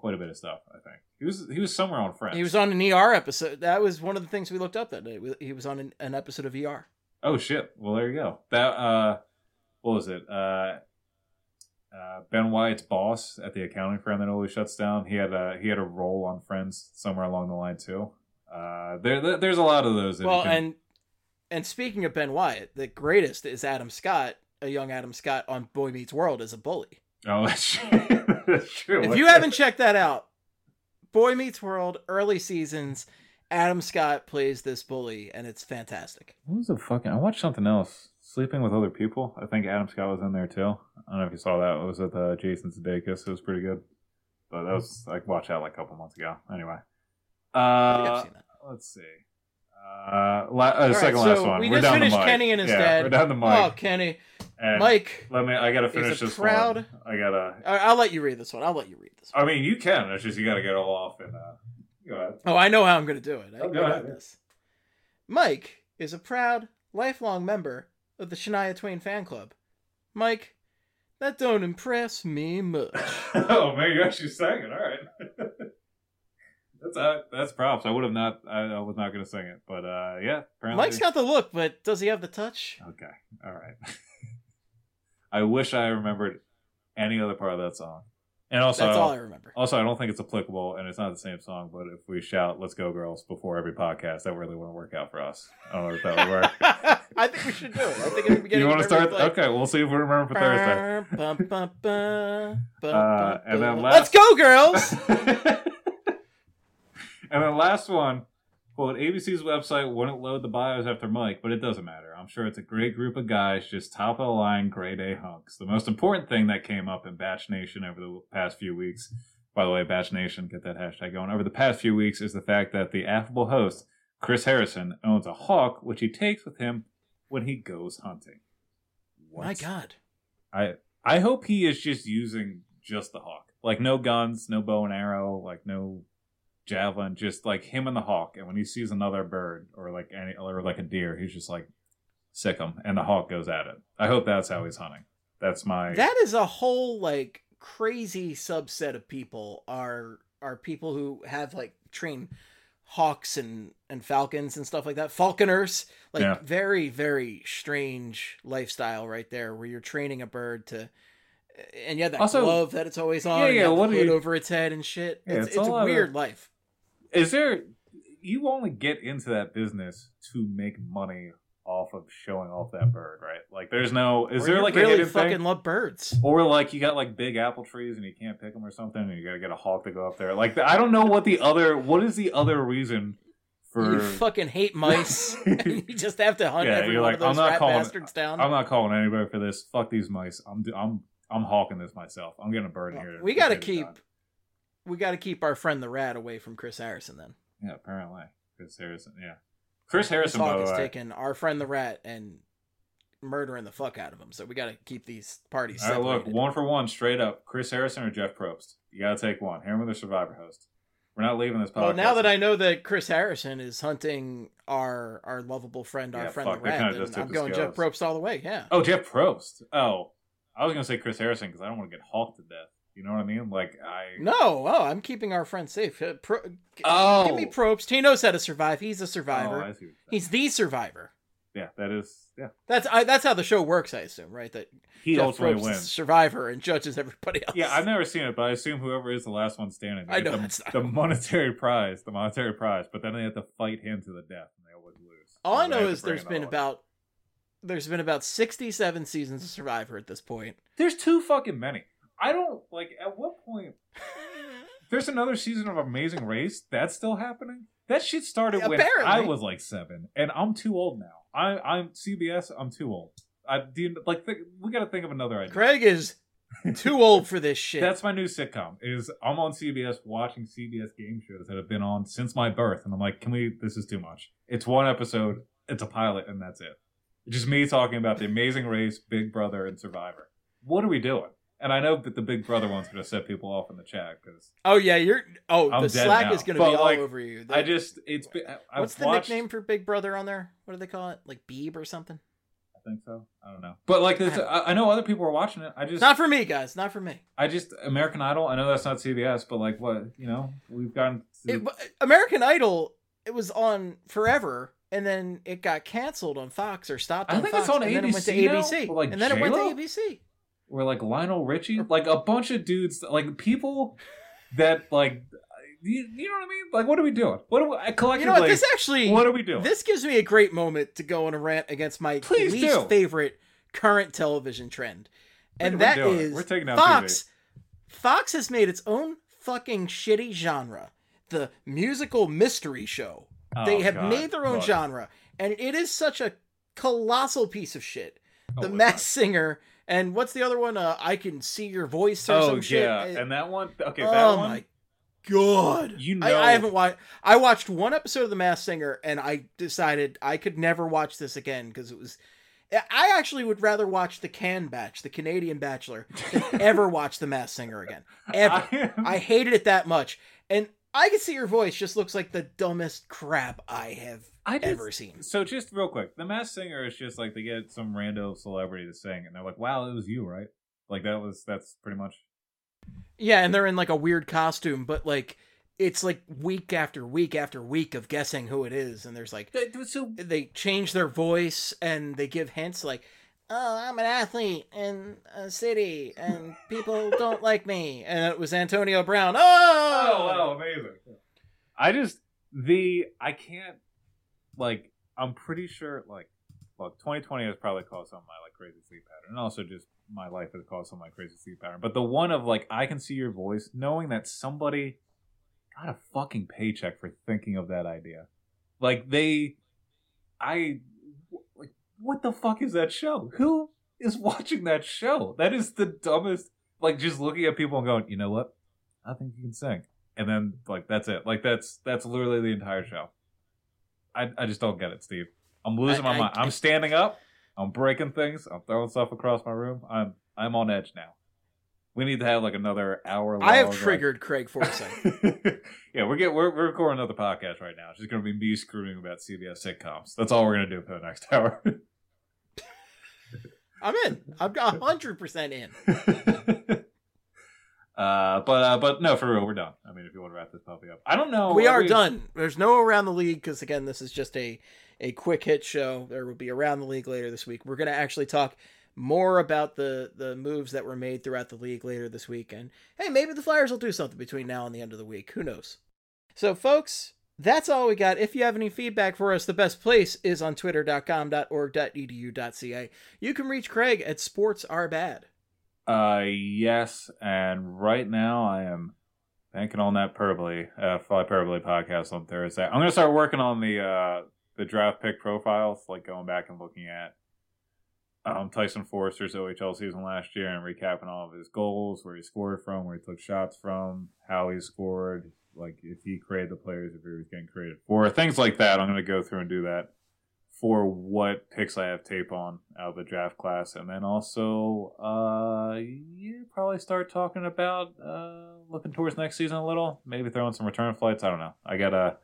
quite a bit of stuff. I think he was he was somewhere on Friends. He was on an E R episode. That was one of the things we looked up that day. He was on an, an episode of E R. Oh shit! Well, there you go. That uh, what was it? Uh, uh, Ben Wyatt's boss at the accounting firm that always shuts down. He had a he had a role on Friends somewhere along the line too. Uh, there there's a lot of those. That well, can... and and speaking of Ben Wyatt, the greatest is Adam Scott, a young Adam Scott on Boy Meets World as a bully. Oh, that's true. That's true. If you haven't checked that out, Boy Meets World, early seasons, Adam Scott plays this bully, and it's fantastic. What was the fucking... I watched something else. Sleeping with Other People. I think Adam Scott was in there, too. I don't know if you saw that. It was with uh, Jason Sudeikis. It was pretty good. But that was... I watched that like a couple months ago. Anyway. Uh, I think I've seen that. Let's see. Uh, la- uh right, second so last one. We we're just down finished to Mike. Kenny and his yeah, dad. We're down to Mike. Oh, Kenny. And Mike. Let me. I gotta finish this proud... one. I gotta. I'll let you read this one. I'll let you read this one. I mean, you can. It's just you gotta get it all off and. Uh, go ahead. Oh, I know how I'm gonna do it. I, oh, go I ahead. This. Mike is a proud, lifelong member of the Shania Twain fan club. Mike, that don't impress me much. Oh man, you actually sang it. All right. That's uh, that's props. I would have not. I, I was not going to sing it, but uh, yeah. Apparently. Mike's got the look, but does he have the touch? Okay, all right. I wish I remembered any other part of that song. And also, that's all I remember. Also, I don't think it's applicable, and it's not the same song. But if we shout "Let's Go, Girls" before every podcast, that really wouldn't work out for us. I don't know if that would work. I think we should do it. I think at the beginning. You want to start? Like, okay, we'll see if we remember for Thursday. Bum, bum, bum, bum, uh, and then last... Let's go, girls. And then last one, quote, A B C's website wouldn't load the bios after Mike, but it doesn't matter. I'm sure it's a great group of guys, just top of the line, grade A hunks. The most important thing that came up in Batch Nation over the past few weeks, by the way, Batch Nation, get that hashtag going, over the past few weeks is the fact that the affable host, Chris Harrison, owns a hawk, which he takes with him when he goes hunting. What? My God. I I hope he is just using just the hawk. Like no guns, no bow and arrow, like no... javelin, just like him and the hawk, and when he sees another bird or like any or like a deer, he's just like sick him, and the hawk goes at it. I hope that's how he's hunting. That's my that is a whole like crazy subset of people are are people who have like trained hawks and and falcons and stuff like that, falconers, like yeah. very very strange lifestyle right there, where you're training a bird to. And yeah, that also, glove that it's always on, yeah, yeah, and what the hood you... over its head and shit. Yeah, it's it's, it's a weird of... life. Is there? You only get into that business to make money off of showing off that bird, right? Like, there's no. Is or there like really a hidden fucking thing? love birds, or like you got like big apple trees and you can't pick them or something, and you gotta get a hawk to go up there? Like, I don't know what the other. What is the other reason? For... You fucking hate mice. And you just have to hunt yeah, every you're one like, of those I'm not rat calling, bastards down. I'm not calling anybody for this. Fuck these mice. I'm I'm I'm hawking this myself. I'm getting a bird well, here. We got to keep we got to keep our friend the rat away from Chris Harrison then. Yeah, apparently Chris Harrison. Yeah, Chris Harrison. This by hawk the is way, taking our friend the rat and murdering the fuck out of him. So we got to keep these parties all right, separated. look, one for one, straight up. Chris Harrison or Jeff Probst? You got to take one. Him or the Survivor host. We're not leaving this podcast. Well, now that I know that Chris Harrison is hunting our our lovable friend, our yeah, friend fuck, the rat, then I'm going Jeff Probst all the way. Yeah. Oh, Jeff Probst. Oh, I was gonna say Chris Harrison because I don't want to get hawked to death. You know what I mean? Like I. No, oh, I'm keeping our friend safe. Uh, Pro... Oh, give me Probst. He knows how to survive. He's a survivor. Oh, I see what He's the survivor. Yeah, that is. Yeah, that's I, that's how the show works. I assume, right? That he Jeff ultimately Probst wins, is survivor, and judges everybody else. Yeah, I've never seen it, but I assume whoever is the last one standing, I know the, it's not the monetary prize, the monetary prize, but then they have to fight him to the death, and they always lose. All so I know is there's there's been about there's been about sixty-seven seasons of Survivor at this point. There's too fucking many. I don't like. At what point? There's another season of Amazing Race that's still happening. That shit started Yeah, when apparently. I was like seven, and I'm too old now. I, I'm C B S. I'm too old. I do you, like. Th- we got to think of another idea. Craig is too old for this shit. That's my new sitcom. Is I'm on C B S watching C B S game shows that have been on since my birth, and I'm like, can we? This is too much. It's one episode. It's a pilot, and that's it. It's just me talking about the Amazing Race, Big Brother, and Survivor. What are we doing? And I know that the Big Brother one's going to set people off in the chat because. Oh yeah, you're. Oh, I'm the dead Slack now. is going to But, be all like, over you. The, I just it's. I've what's the watched, nickname for Big Brother on there? What do they call it? Like Beeb or something? I think so. I don't know. But like this, I, I know other people are watching it. I just not for me, guys. Not for me. I just American Idol. I know that's not C B S, but like what you know, we've gotten to... it, American Idol. It was on forever, and then it got canceled on Fox or stopped on I think Fox, it's on and A B C then it went to A B C, now? Like and then it went to J-Lo? A B C. Or like Lionel Richie, like a bunch of dudes, like people that like. You, you know what I mean? Like, what are we doing? What are we, collectively? You know what? This actually, what are we doing? This gives me a great moment to go on a rant against my Please least do. favorite current television trend, and We're that doing it. is We're taking out Fox. T V. Fox has made its own fucking shitty genre, the musical mystery show. Oh, they have God. made their own Look. genre, and it is such a colossal piece of shit. The Oh, my Masked God. Singer, and what's the other one? Uh, I Can See Your Voice or Oh some shit. yeah, It- and that one. Okay, oh that one. my God! You know, I, I haven't watched. I watched one episode of The Masked Singer, and I decided I could never watch this again because it was. I actually would rather watch the Can Batch, the Canadian Bachelor, than ever watch The Masked Singer again. Ever. I am- I hated it that much, and I Can See Your Voice just looks like the dumbest crap I have I just, ever seen. So just real quick, the Masked Singer is just like they get some rando celebrity to sing, and they're like, "Wow, it was you, right?" Like that was that's pretty much. Yeah, and they're in like a weird costume, but like it's like week after week after week of guessing who it is, and there's like So they change their voice and they give hints like, "Oh, I'm an athlete in a city, and people don't like me," and it was Antonio Brown. Oh, Oh wow, amazing! I just the I can't like I'm pretty sure like look twenty twenty has probably caused some of my like crazy sleep pattern, and also just my life has caused some of my crazy sleep pattern. But the one of like I Can See Your Voice, knowing that somebody got a fucking paycheck for thinking of that idea, like they, I like what the fuck is that show? Who is watching that show? That is the dumbest. Like just looking at people and going, you know what? I think you can sing. And then, like, that's it. Like, that's that's literally the entire show. I I just don't get it, Steve. I'm losing I- my mind. I- I'm standing up. I'm breaking things. I'm throwing stuff across my room. I'm I'm on edge now. We need to have like another hour. Long, I have like- triggered Craig Forsyth. yeah, we're get we're, we're recording another podcast right now. It's just gonna be me screwing about C B S sitcoms. That's all we're gonna do for the next hour. I'm in. I'm one hundred percent in. Uh, but uh, but no, for real, we're done. I mean, if you want to wrap this puppy up, I don't know. We are done. There's no Around the League because, again, this is just a, a quick hit show. There will be Around the League later this week. We're going to actually talk more about the, the moves that were made throughout the league later this week. And, hey, maybe the Flyers will do something between now and the end of the week. Who knows? So, folks, that's all we got. If you have any feedback for us, the best place is on twitter dot com dot org dot e d u dot c a. You can reach Craig at Sports Are Bad. Uh, yes, and right now I am banking on that Perbly, uh, Fly Perbly podcast on Thursday. I'm gonna start working on the uh the draft pick profiles, like going back and looking at um Tyson Forster's O H L season last year and recapping all of his goals, where he scored from, where he took shots from, how he scored, like if he created the players, if he was getting created for, things like that. I'm gonna go through and do that for what picks I have tape on out of the draft class. And then also, uh, yeah, probably start talking about uh, looking towards next season a little. Maybe throwing some return flights. I don't know. I gotta.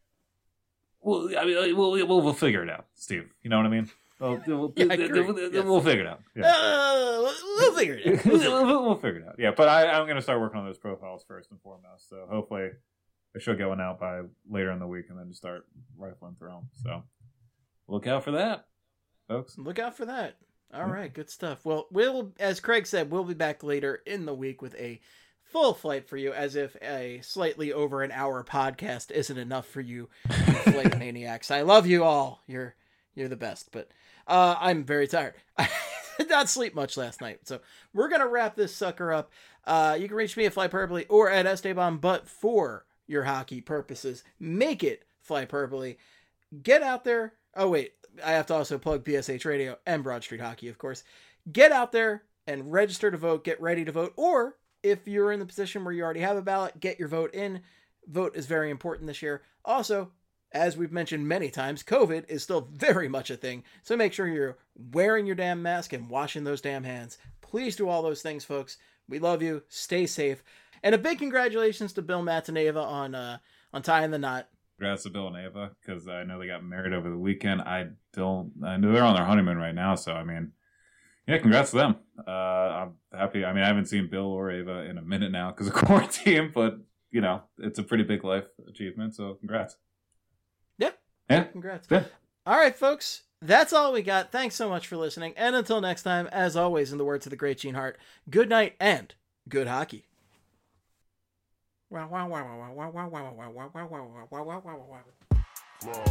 Well, I mean, we'll we'll, we'll figure it out, Steve. You know what I mean? We'll, we'll, Yeah, I we'll, agree. we'll, Yes. we'll figure it out. Yeah. Uh, we'll figure it out. we'll, we'll, we'll figure it out. Yeah, but I, I'm gonna start working on those profiles first and foremost. So hopefully, I should get one out by later in the week, and then just start rifling through them. So. Look out for that, folks. Look out for that. All right, good stuff. Well, we'll, as Craig said, we'll be back later in the week with a full flight for you, as if a slightly over an hour podcast isn't enough for you, you flight maniacs. I love you all. You're you're the best, but uh, I'm very tired. I did not sleep much last night, so we're gonna wrap this sucker up. Uh, you can reach me at Flyperbole or at Esteban, but for your hockey purposes, make it Flyperbole. Get out there. Oh, wait, I have to also plug B S H Radio and Broad Street Hockey, of course. Get out there and register to vote. Get ready to vote. Or if you're in the position where you already have a ballot, get your vote in. Vote is very important this year. Also, as we've mentioned many times, COVID is still very much a thing. So make sure you're wearing your damn mask and washing those damn hands. Please do all those things, folks. We love you. Stay safe. And a big congratulations to Bill Mataneva on, uh, on tying the knot. congrats to Bill and Ava, because I know they got married over the weekend. I don't, I know they're on their honeymoon right now, so I mean, yeah, congrats to them. Uh, I'm happy. I mean, I haven't seen Bill or Ava in a minute now because of quarantine, but you know, it's a pretty big life achievement, so congrats. Yeah. Yeah. Congrats. Yeah. All right, folks. That's all we got. Thanks so much for listening. And until next time, as always, in the words of the great Gene Hart, good night and good hockey. Wow, wow, wow, wow, wow, wow, wow, wow, wow, wow, wow, wow, wow, wow, wow.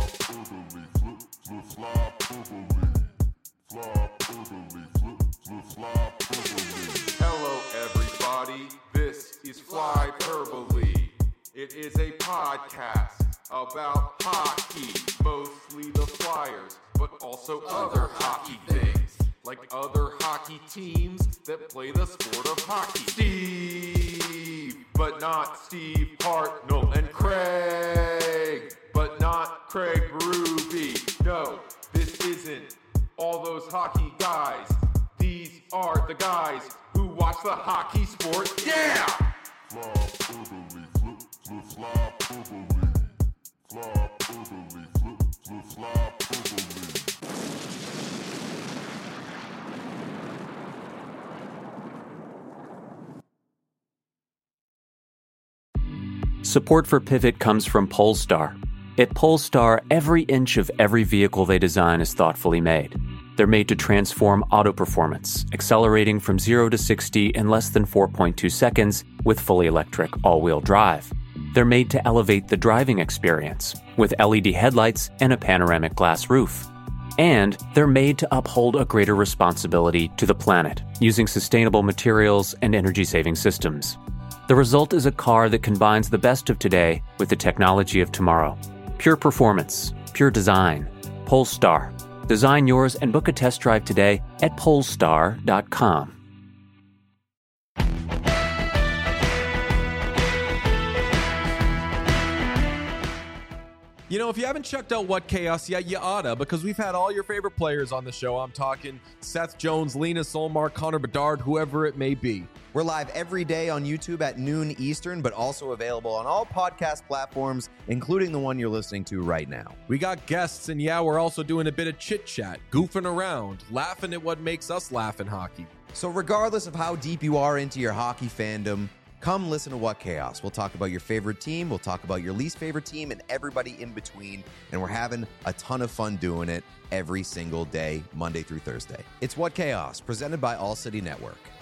Hello, everybody. This is Flyperbole. It is a podcast about hockey, mostly the Flyers, but also other hockey things, like other hockey teams that play the sport of hockey. Steve, but not Steve Hartnell, and Craig, but not Craig Berube. No, this isn't all those hockey guys. These are the guys who watch the hockey sport. Yeah! Support for Pivot comes from Polestar. At Polestar, every inch of every vehicle they design is thoughtfully made. They're made to transform auto performance, accelerating from zero to sixty in less than four point two seconds with fully electric all-wheel drive. They're made to elevate the driving experience with L E D headlights and a panoramic glass roof. And they're made to uphold a greater responsibility to the planet using sustainable materials and energy-saving systems. The result is a car that combines the best of today with the technology of tomorrow. Pure performance, pure design. Polestar. Design yours and book a test drive today at polestar dot com. You know, if you haven't checked out What Chaos yet, you oughta, because we've had all your favorite players on the show. I'm talking Seth Jones, Lena Solmar, Connor Bedard, whoever it may be. We're live every day on YouTube at noon Eastern, but also available on all podcast platforms, including the one you're listening to right now. We got guests, and yeah, we're also doing a bit of chit-chat, goofing around, laughing at what makes us laugh in hockey. So regardless of how deep you are into your hockey fandom, come listen to What Chaos. We'll talk about your favorite team, we'll talk about your least favorite team, and everybody in between, and we're having a ton of fun doing it every single day, Monday through Thursday. It's What Chaos, presented by All City Network.